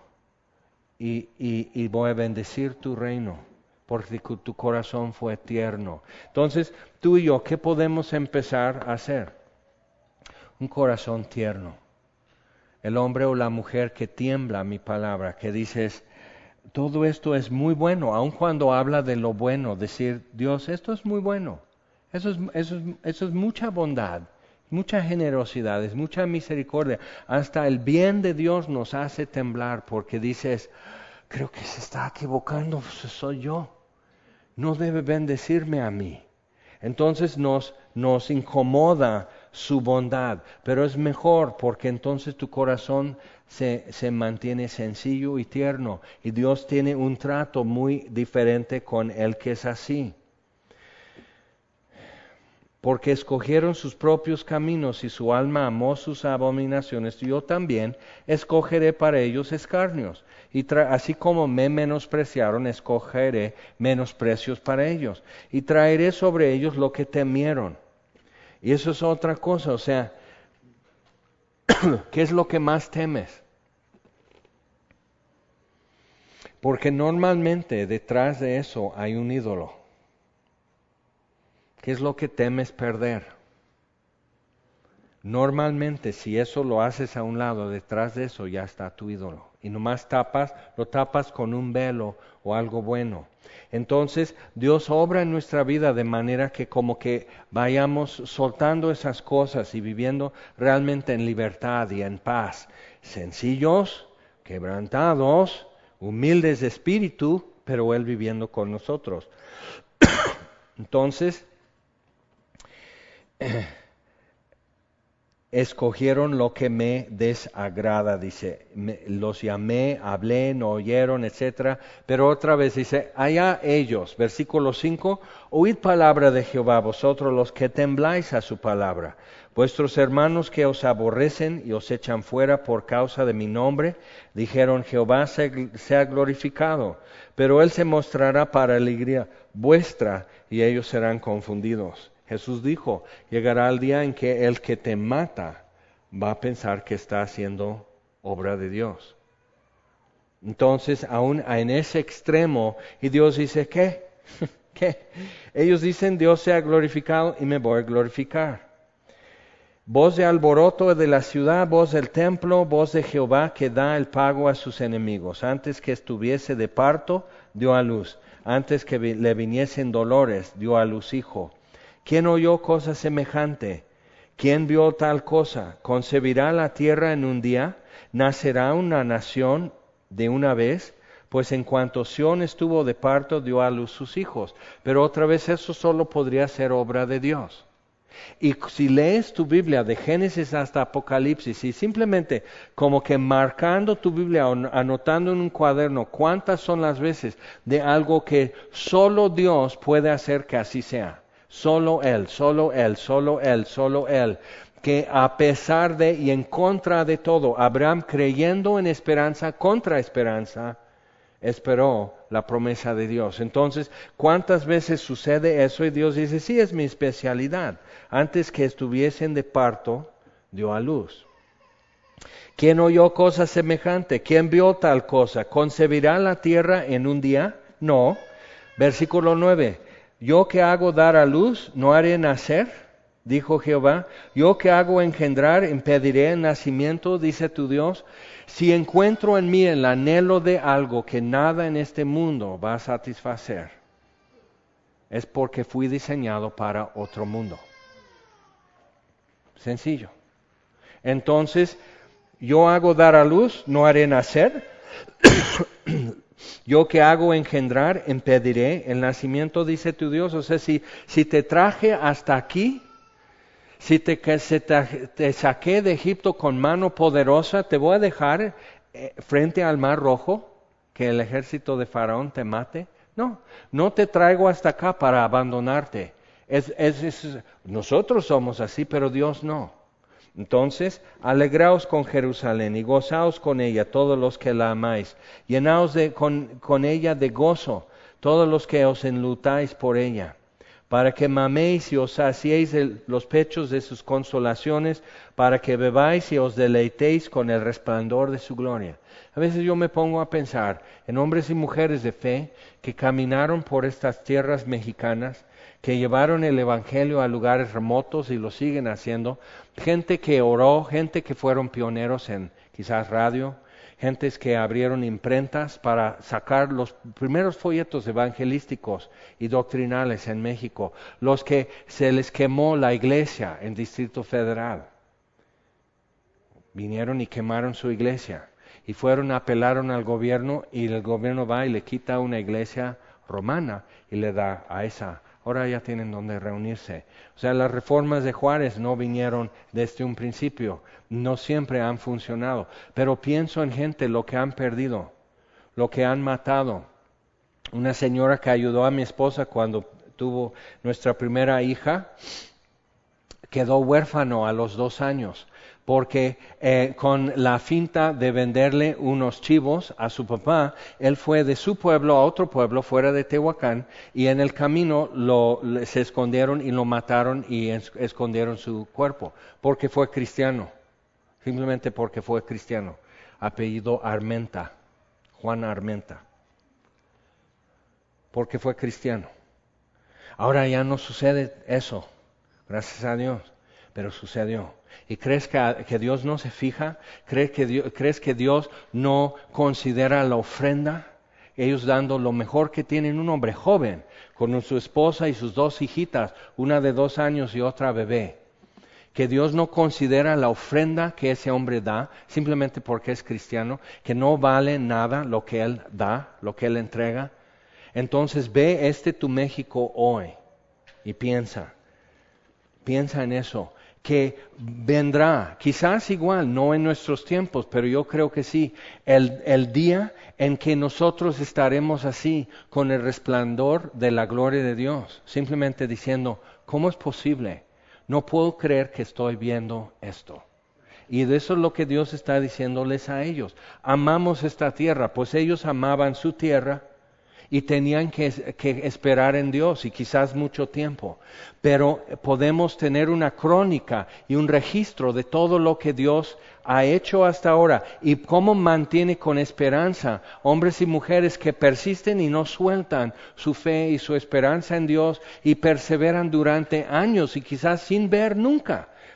y voy a bendecir tu reino, porque tu corazón fue tierno. Entonces, tú y yo, ¿qué podemos empezar a hacer? Un corazón tierno. El hombre o la mujer que tiembla a mi palabra, que dices, todo esto es muy bueno, aun cuando habla de lo bueno, decir, Dios, esto es muy bueno, eso es mucha bondad, mucha generosidad, es mucha misericordia. Hasta el bien de Dios nos hace temblar porque dices, creo que se está equivocando, soy yo, no debe bendecirme a mí. Entonces nos incomoda su bondad, pero es mejor porque entonces tu corazón se mantiene sencillo y tierno y Dios tiene un trato muy diferente con el que es así. Porque escogieron sus propios caminos y su alma amó sus abominaciones, yo también escogeré para ellos escarnios. Y así como me menospreciaron, escogeré menosprecios para ellos. Y traeré sobre ellos lo que temieron. Y eso es otra cosa, ¿qué es lo que más temes? Porque normalmente detrás de eso hay un ídolo. ¿Qué es lo que temes perder? Normalmente, si eso lo haces a un lado, detrás de eso ya está tu ídolo. Y nomás lo tapas con un velo o algo bueno. Entonces, Dios obra en nuestra vida de manera que como que vayamos soltando esas cosas y viviendo realmente en libertad y en paz. Sencillos, quebrantados, humildes de espíritu, pero Él viviendo con nosotros. Entonces, escogieron lo que me desagrada, dice, los llamé, hablé, no oyeron, etc. Pero otra vez dice, allá ellos, versículo 5, oíd palabra de Jehová, vosotros los que tembláis a su palabra, vuestros hermanos que os aborrecen y os echan fuera por causa de mi nombre, dijeron, Jehová sea glorificado, pero él se mostrará para alegría vuestra y ellos serán confundidos. Jesús dijo, llegará el día en que el que te mata va a pensar que está haciendo obra de Dios. Entonces, aún en ese extremo, y Dios dice, ¿qué? ¿Qué? Ellos dicen, Dios sea glorificado y me voy a glorificar. Voz de alboroto de la ciudad, voz del templo, voz de Jehová que da el pago a sus enemigos. Antes que estuviese de parto, dio a luz. Antes que le viniesen dolores, dio a luz hijo. ¿Quién oyó cosa semejante? ¿Quién vio tal cosa? ¿Concebirá la tierra en un día? ¿Nacerá una nación de una vez? Pues en cuanto Sión estuvo de parto, dio a luz sus hijos. Pero otra vez eso solo podría ser obra de Dios. Y si lees tu Biblia de Génesis hasta Apocalipsis y simplemente como que marcando tu Biblia o anotando en un cuaderno cuántas son las veces de algo que solo Dios puede hacer que así sea. Solo Él, solo Él, solo Él, solo Él. Que a pesar de y en contra de todo, Abraham creyendo en esperanza, contra esperanza, esperó la promesa de Dios. Entonces, ¿cuántas veces sucede eso? Y Dios dice, sí, es mi especialidad. Antes que estuviesen de parto, dio a luz. ¿Quién oyó cosa semejante? ¿Quién vio tal cosa? ¿Concebirá la tierra en un día? No. Versículo 9. ¿Yo que hago dar a luz, no haré nacer? Dijo Jehová. ¿Yo que hago engendrar, impediré el nacimiento? Dice tu Dios. Si encuentro en mí el anhelo de algo que nada en este mundo va a satisfacer, es porque fui diseñado para otro mundo. Sencillo. Entonces, yo hago dar a luz, no haré nacer. Yo que hago engendrar, impediré el nacimiento, dice tu Dios. O sea, si te traje hasta aquí, si te saqué de Egipto con mano poderosa, te voy a dejar frente al mar rojo, que el ejército de Faraón te mate. No te traigo hasta acá para abandonarte. Nosotros somos así, pero Dios no. Entonces, alegraos con Jerusalén y gozaos con ella, todos los que la amáis. Llenaos con ella de gozo, todos los que os enlutáis por ella, para que maméis y os saciéis los pechos de sus consolaciones, para que bebáis y os deleitéis con el resplandor de su gloria. A veces yo me pongo a pensar en hombres y mujeres de fe que caminaron por estas tierras mexicanas, que llevaron el Evangelio a lugares remotos y lo siguen haciendo, gente que oró, gente que fueron pioneros en quizás radio, gentes que abrieron imprentas para sacar los primeros folletos evangelísticos y doctrinales en México, los que se les quemó la iglesia en Distrito Federal. Vinieron y quemaron su iglesia y apelaron al gobierno y el gobierno va y le quita una iglesia romana y le da a esa. Ahora ya tienen donde reunirse. O sea, las reformas de Juárez no vinieron desde un principio, no siempre han funcionado. Pero pienso en gente, lo que han perdido, lo que han matado. Una señora que ayudó a mi esposa cuando tuvo nuestra primera hija, quedó huérfano a los 2 años. Porque con la finta de venderle unos chivos a su papá, él fue de su pueblo a otro pueblo fuera de Tehuacán y en el camino se escondieron y lo mataron y escondieron su cuerpo, porque fue cristiano, simplemente porque fue cristiano, apellido Armenta, Juan Armenta, porque fue cristiano. Ahora ya no sucede eso, gracias a Dios, pero sucedió. ¿Y crees que Dios no se fija? ¿Crees que Dios no considera la ofrenda? Ellos dando lo mejor que tienen, un hombre joven, con su esposa y sus 2 hijitas, una de 2 años y otra bebé. Que Dios no considera la ofrenda que ese hombre da, simplemente porque es cristiano, que no vale nada lo que él da, lo que él entrega. Entonces ve tu México hoy y piensa en eso. Que vendrá, quizás igual, no en nuestros tiempos, pero yo creo que sí, el día en que nosotros estaremos así, con el resplandor de la gloria de Dios, simplemente diciendo, ¿cómo es posible? No puedo creer que estoy viendo esto. Y de eso es lo que Dios está diciéndoles a ellos. Amamos esta tierra, pues ellos amaban su tierra, y tenían que esperar en Dios y quizás mucho tiempo. Pero podemos tener una crónica y un registro de todo lo que Dios ha hecho hasta ahora y cómo mantiene con esperanza hombres y mujeres que persisten y no sueltan su fe y su esperanza en Dios y perseveran durante años y quizás sin ver nunca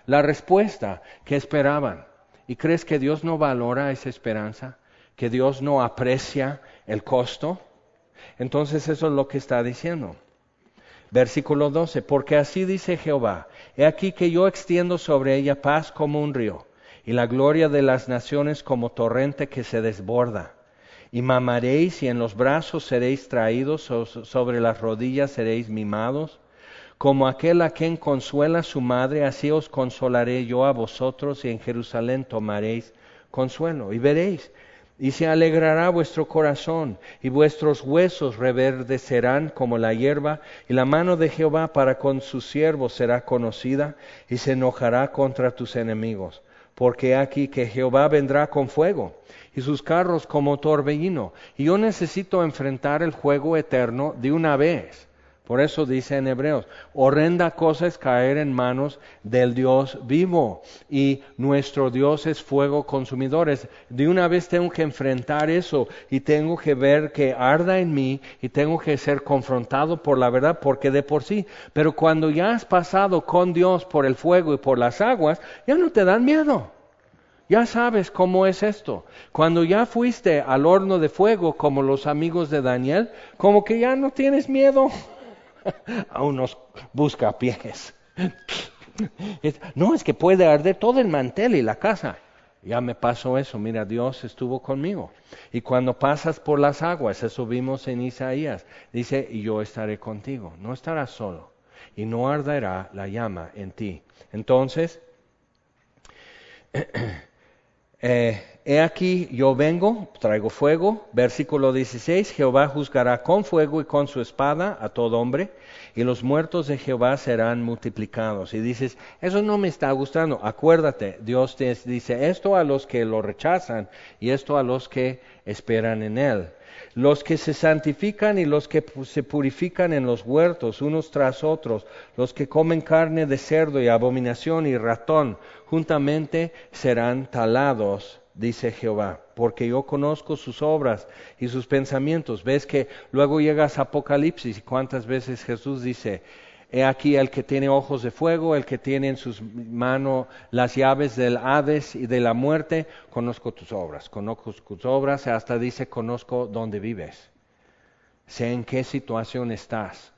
la respuesta que esperaban. ¿Y crees que Dios no valora esa esperanza? ¿Que Dios no aprecia el costo? Entonces eso es lo que está diciendo. Versículo 12, porque así dice Jehová, he aquí que yo extiendo sobre ella paz como un río, y la gloria de las naciones como torrente que se desborda. Y mamaréis y en los brazos seréis traídos, sobre las rodillas seréis mimados. Como aquel a quien consuela su madre, así os consolaré yo a vosotros, y en Jerusalén tomaréis consuelo. Y veréis, y se alegrará vuestro corazón, y vuestros huesos reverdecerán como la hierba, y la mano de Jehová para con sus siervos será conocida, y se enojará contra tus enemigos. Porque aquí que Jehová vendrá con fuego, y sus carros como torbellino, y yo necesito enfrentar el fuego eterno de una vez. Por eso dice en Hebreos, horrenda cosa es caer en manos del Dios vivo, y nuestro Dios es fuego consumidor. De una vez tengo que enfrentar eso, y tengo que ver que arda en mí, y tengo que ser confrontado por la verdad, porque de por sí. Pero cuando ya has pasado con Dios por el fuego y por las aguas, ya no te dan miedo. Ya sabes cómo es esto. Cuando ya fuiste al horno de fuego, como los amigos de Daniel, como que ya no tienes miedo a unos buscapiés. No, es que puede arder todo el mantel y la casa. Ya me pasó eso, mira, Dios estuvo conmigo. Y cuando pasas por las aguas, eso vimos en Isaías, dice, y yo estaré contigo. No estarás solo, y no arderá la llama en ti. Entonces, he aquí yo vengo, traigo fuego, versículo 16, Jehová juzgará con fuego y con su espada a todo hombre, y los muertos de Jehová serán multiplicados. Y dices, eso no me está gustando. Acuérdate, Dios te dice esto a los que lo rechazan y esto a los que esperan en él. Los que se santifican y los que se purifican en los huertos, unos tras otros, los que comen carne de cerdo y abominación y ratón, juntamente serán talados, dice Jehová, porque yo conozco sus obras y sus pensamientos. Ves que luego llegas a Apocalipsis y cuántas veces Jesús dice, he aquí el que tiene ojos de fuego, el que tiene en sus manos las llaves del Hades y de la muerte, conozco tus obras, hasta dice, conozco dónde vives, sé en qué situación estás.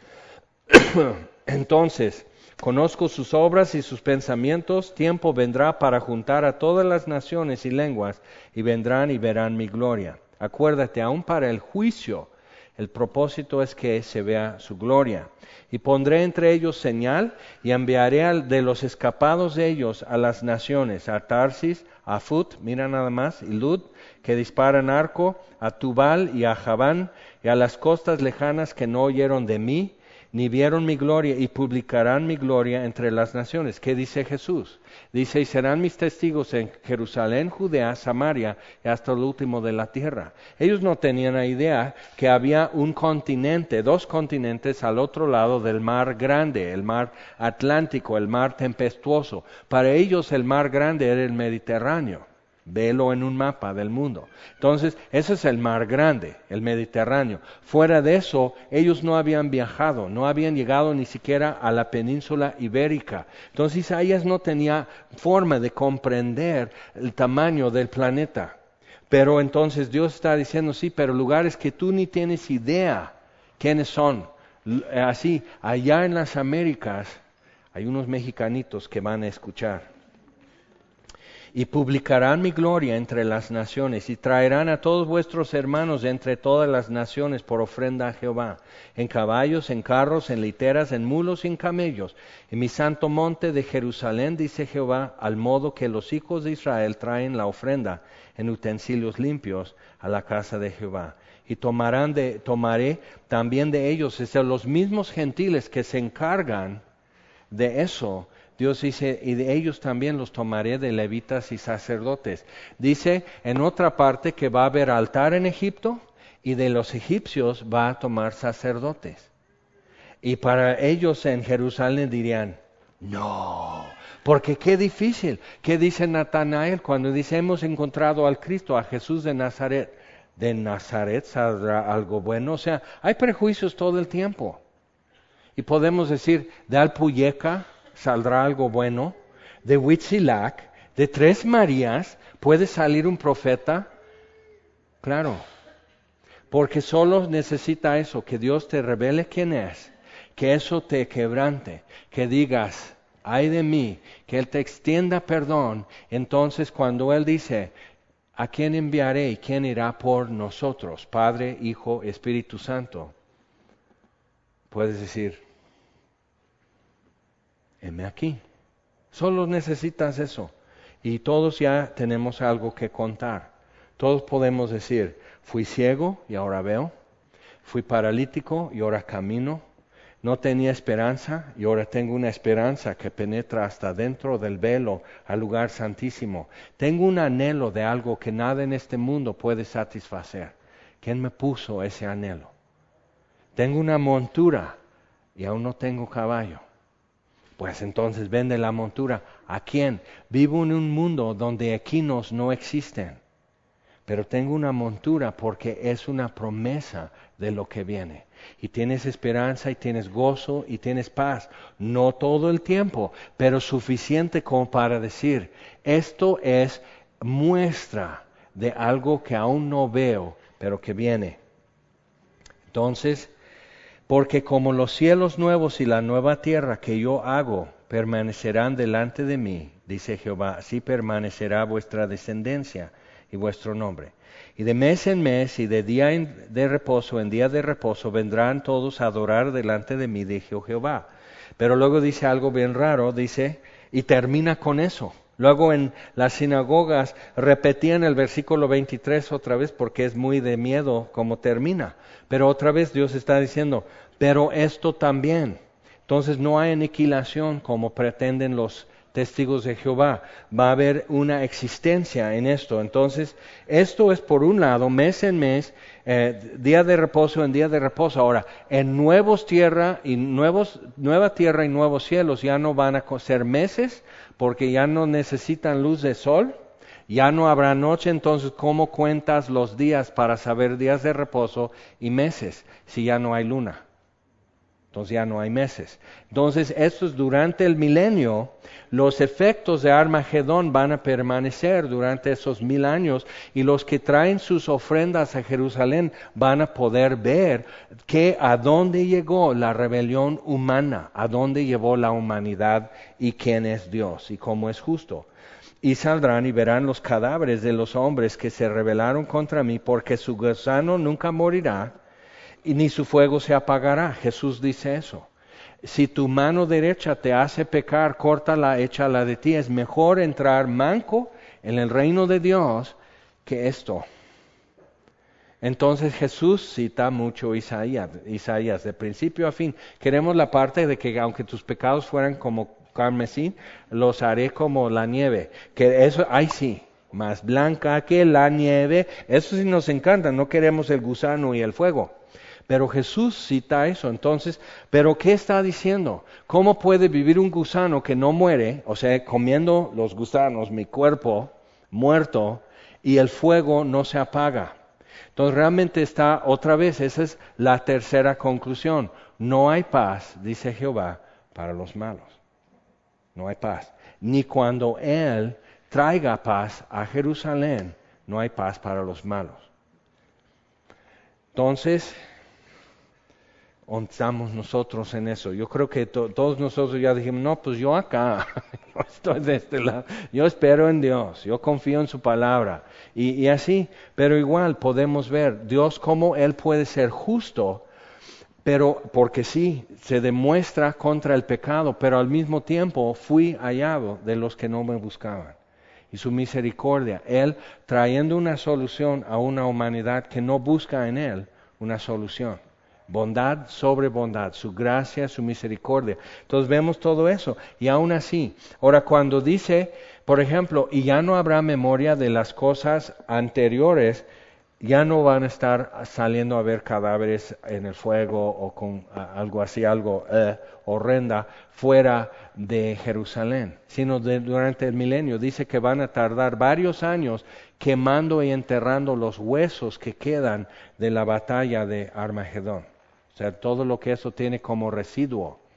Entonces, conozco sus obras y sus pensamientos, tiempo vendrá para juntar a todas las naciones y lenguas, y vendrán y verán mi gloria. Acuérdate, aún para el juicio, el propósito es que se vea su gloria. Y pondré entre ellos señal, y enviaré de los escapados de ellos a las naciones, a Tarsis, a Fut, mira nada más, y Lud, que disparan arco, a Tubal y a Javán, y a las costas lejanas que no oyeron de mí, ni vieron mi gloria, y publicarán mi gloria entre las naciones. ¿Qué dice Jesús? Dice, y serán mis testigos en Jerusalén, Judea, Samaria, y hasta el último de la tierra. Ellos no tenían la idea que había un continente, 2 continentes al otro lado del mar grande, el mar Atlántico, el mar tempestuoso. Para ellos el mar grande era el Mediterráneo. Velo en un mapa del mundo. Entonces, ese es el mar grande, el Mediterráneo. Fuera de eso, ellos no habían viajado, no habían llegado ni siquiera a la península ibérica. Entonces, Isaías no tenía forma de comprender el tamaño del planeta. Pero entonces Dios está diciendo, sí, pero lugares que tú ni tienes idea quiénes son. Así, allá en las Américas, hay unos mexicanitos que van a escuchar. Y publicarán mi gloria entre las naciones, y traerán a todos vuestros hermanos de entre todas las naciones por ofrenda a Jehová, en caballos, en carros, en literas, en mulos y en camellos, en mi santo monte de Jerusalén, dice Jehová, al modo que los hijos de Israel traen la ofrenda en utensilios limpios a la casa de Jehová. Y tomaré también de ellos, los mismos gentiles que se encargan de eso. Dios dice, y de ellos también los tomaré de levitas y sacerdotes. Dice en otra parte que va a haber altar en Egipto, y de los egipcios va a tomar sacerdotes. Y para ellos en Jerusalén dirían, no, porque qué difícil. ¿Qué dice Natanael cuando dice, hemos encontrado al Cristo, a Jesús de Nazaret? ¿De Nazaret saldrá algo bueno? O sea, hay prejuicios todo el tiempo. Y podemos decir, de Alpuyeca saldrá algo bueno. de Huitzilac, de 3 Marías, puede salir un profeta. Claro, porque solo necesita eso, que Dios te revele quién es, que eso te quebrante, que digas, ay de mí, que Él te extienda perdón. Entonces cuando Él dice, ¿a quién enviaré y quién irá por nosotros? Padre, Hijo, Espíritu Santo. Puedes decir, heme aquí. Solo necesitas eso. Y todos ya tenemos algo que contar. Todos podemos decir, fui ciego y ahora veo. Fui paralítico y ahora camino. No tenía esperanza y ahora tengo una esperanza que penetra hasta dentro del velo al lugar santísimo. Tengo un anhelo de algo que nada en este mundo puede satisfacer. ¿Quién me puso ese anhelo? Tengo una montura y aún no tengo caballo. Pues entonces vende la montura. ¿A quién? Vivo en un mundo donde equinos no existen. Pero tengo una montura porque es una promesa de lo que viene. Y tienes esperanza y tienes gozo y tienes paz. No todo el tiempo, pero suficiente como para decir, esto es muestra de algo que aún no veo, pero que viene. Entonces, porque como los cielos nuevos y la nueva tierra que yo hago permanecerán delante de mí, dice Jehová, así permanecerá vuestra descendencia y vuestro nombre. Y de mes en mes y de día de reposo en día de reposo vendrán todos a adorar delante de mí, dijo Jehová. Pero luego dice algo bien raro, dice, y termina con eso. Luego en las sinagogas repetían el versículo 23 otra vez porque es muy de miedo como termina. Pero otra vez Dios está diciendo, pero esto también. Entonces no hay aniquilación como pretenden los testigos de Jehová. Va a haber una existencia en esto. Entonces esto es por un lado, mes en mes, día de reposo en día de reposo. Ahora, en nueva tierra y nuevos cielos ya no van a ser meses porque ya no necesitan luz de sol. Ya no habrá noche, entonces ¿cómo cuentas los días para saber días de reposo y meses si ya no hay luna? Entonces ya no hay meses. Entonces esto es durante el milenio, los efectos de Armagedón van a permanecer durante esos 1000 años y los que traen sus ofrendas a Jerusalén van a poder ver que a dónde llegó la rebelión humana, a dónde llevó la humanidad y quién es Dios y cómo es justo. Y saldrán y verán los cadáveres de los hombres que se rebelaron contra mí, porque su gusano nunca morirá y ni su fuego se apagará. Jesús dice eso. Si tu mano derecha te hace pecar, córtala, échala de ti. Es mejor entrar manco en el reino de Dios que esto. Entonces Jesús cita mucho Isaías, de principio a fin. Queremos la parte de que aunque tus pecados fueran como carmesí, los haré como la nieve. Que eso, ay sí, más blanca que la nieve. Eso sí nos encanta, no queremos el gusano y el fuego. Pero Jesús cita eso. Entonces, ¿pero qué está diciendo? ¿Cómo puede vivir un gusano que no muere? O sea, comiendo los gusanos, mi cuerpo muerto, y el fuego no se apaga. Entonces realmente está otra vez, esa es la tercera conclusión. No hay paz, dice Jehová, para los malos. No hay paz. Ni cuando Él traiga paz a Jerusalén, no hay paz para los malos. Entonces, ¿dónde estamos nosotros en eso? Yo creo que todos nosotros ya dijimos, no, pues yo acá, no estoy de este lado. Yo espero en Dios, yo confío en su palabra. Y así, pero igual podemos ver Dios cómo Él puede ser justo, pero porque sí, se demuestra contra el pecado, pero al mismo tiempo fui hallado de los que no me buscaban. Y su misericordia, Él trayendo una solución a una humanidad que no busca en Él una solución. Bondad sobre bondad, su gracia, su misericordia. Entonces vemos todo eso. Y aún así, ahora cuando dice, por ejemplo, y ya no habrá memoria de las cosas anteriores, ya no van a estar saliendo a ver cadáveres en el fuego o con algo así, algo horrenda fuera de Jerusalén, sino durante el milenio. Dice que van a tardar varios años quemando y enterrando los huesos que quedan de la batalla de Armagedón. O sea, todo lo que eso tiene como residuo.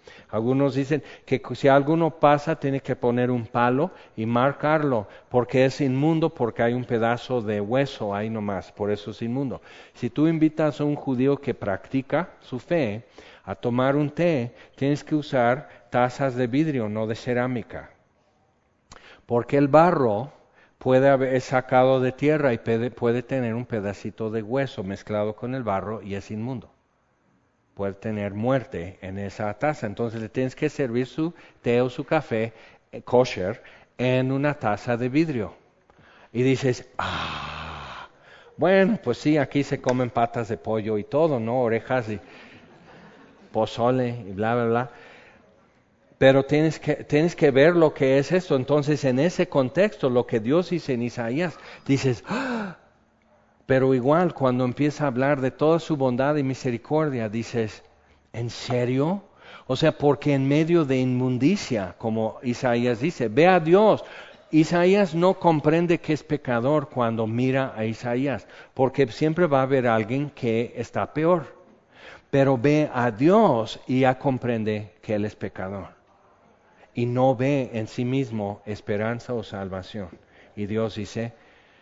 Algunos dicen que si alguno pasa tiene que poner un palo y marcarlo porque es inmundo, porque hay un pedazo de hueso ahí nomás, por eso es inmundo. Si tú invitas a un judío que practica su fe a tomar un té, tienes que usar tazas de vidrio, no de cerámica. Porque el barro puede haber sacado de tierra y puede tener un pedacito de hueso mezclado con el barro y es inmundo. Puede tener muerte en esa taza. Entonces le tienes que servir su té o su café kosher en una taza de vidrio. Y dices, bueno, pues sí, aquí se comen patas de pollo y todo, ¿no? Orejas y pozole y bla, bla, bla. Pero tienes que ver lo que es esto. Entonces, en ese contexto, lo que Dios dice en Isaías, dices, pero igual cuando empieza a hablar de toda su bondad y misericordia, dices, ¿en serio? O sea, porque en medio de inmundicia, como Isaías dice, ve a Dios. Isaías no comprende que es pecador cuando mira a Isaías, porque siempre va a haber alguien que está peor. Pero ve a Dios y ya comprende que Él es pecador. Y no ve en sí mismo esperanza o salvación. Y Dios dice,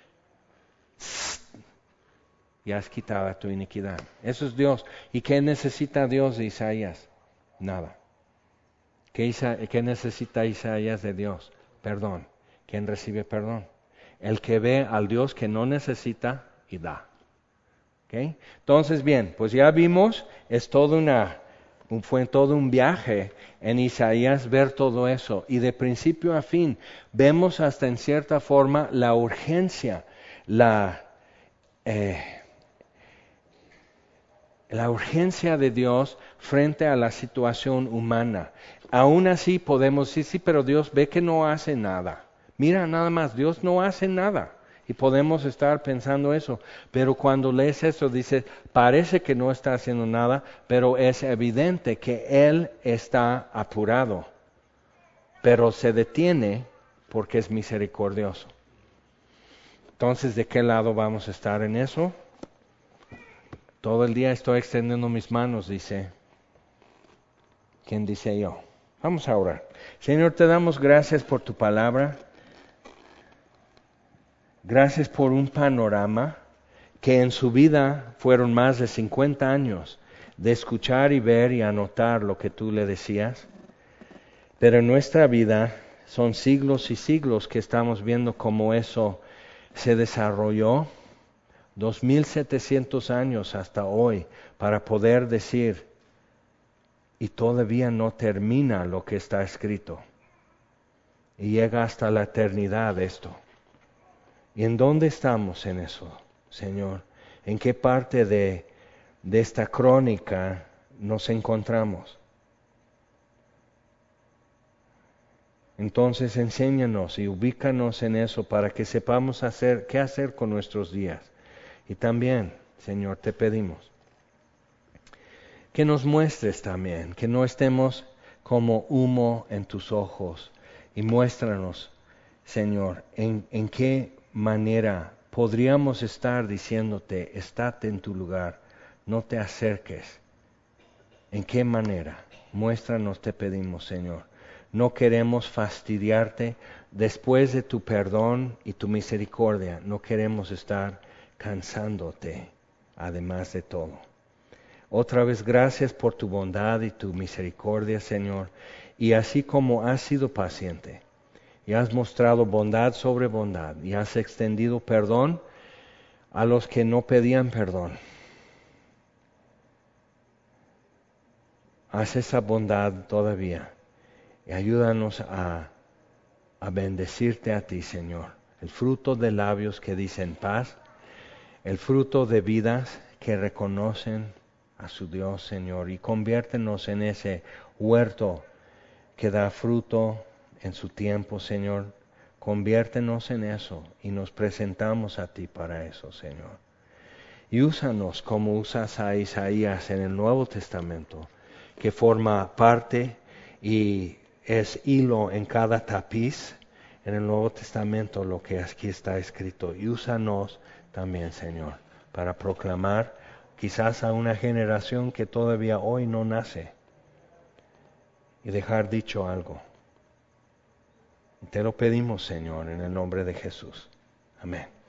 ya has quitado tu iniquidad. Eso es Dios. ¿Y qué necesita Dios de Isaías? Nada. ¿Qué necesita Isaías de Dios? Perdón. ¿Quién recibe perdón? El que ve al Dios que no necesita y da. ¿Okay? Entonces, bien, pues ya vimos, fue todo un viaje en Isaías ver todo eso. Y de principio a fin, vemos hasta en cierta forma la urgencia, la urgencia de Dios frente a la situación humana. Aún así podemos decir, sí, pero Dios ve que no hace nada. Mira nada más, Dios no hace nada. Y podemos estar pensando eso. Pero cuando lees eso, dices, parece que no está haciendo nada, pero es evidente que Él está apurado. Pero se detiene porque es misericordioso. Entonces, ¿de qué lado vamos a estar en eso? Todo el día estoy extendiendo mis manos, dice. ¿Quién dice yo? Vamos a orar. Señor, te damos gracias por tu palabra. Gracias por un panorama que en su vida fueron más de 50 años de escuchar y ver y anotar lo que tú le decías. Pero en nuestra vida son siglos y siglos que estamos viendo cómo eso se desarrolló. 2700 años hasta hoy para poder decir, y todavía no termina lo que está escrito. Y llega hasta la eternidad esto. ¿Y en dónde estamos en eso, Señor? ¿En qué parte de esta crónica nos encontramos? Entonces enséñanos y ubícanos en eso para que sepamos qué hacer con nuestros días. Y también, Señor, te pedimos que nos muestres también, que no estemos como humo en tus ojos. Y muéstranos, Señor, en qué manera podríamos estar diciéndote, estate en tu lugar, no te acerques. ¿En qué manera? Muéstranos, te pedimos, Señor. No queremos fastidiarte después de tu perdón y tu misericordia. No queremos estar cansándote, además de todo. Otra vez, gracias por tu bondad y tu misericordia, Señor. Y así como has sido paciente, y has mostrado bondad sobre bondad, y has extendido perdón a los que no pedían perdón. Haz esa bondad todavía y ayúdanos a bendecirte a ti, Señor. El fruto de labios que dicen paz, el fruto de vidas que reconocen a su Dios, Señor, y conviértenos en ese huerto que da fruto en su tiempo, Señor. Conviértenos en eso y nos presentamos a ti para eso, Señor. Y úsanos como usas a Isaías en el Nuevo Testamento, que forma parte y es hilo en cada tapiz en el Nuevo Testamento lo que aquí está escrito. Y úsanos también, Señor, para proclamar quizás a una generación que todavía hoy no nace, y dejar dicho algo. Te lo pedimos, Señor, en el nombre de Jesús. Amén.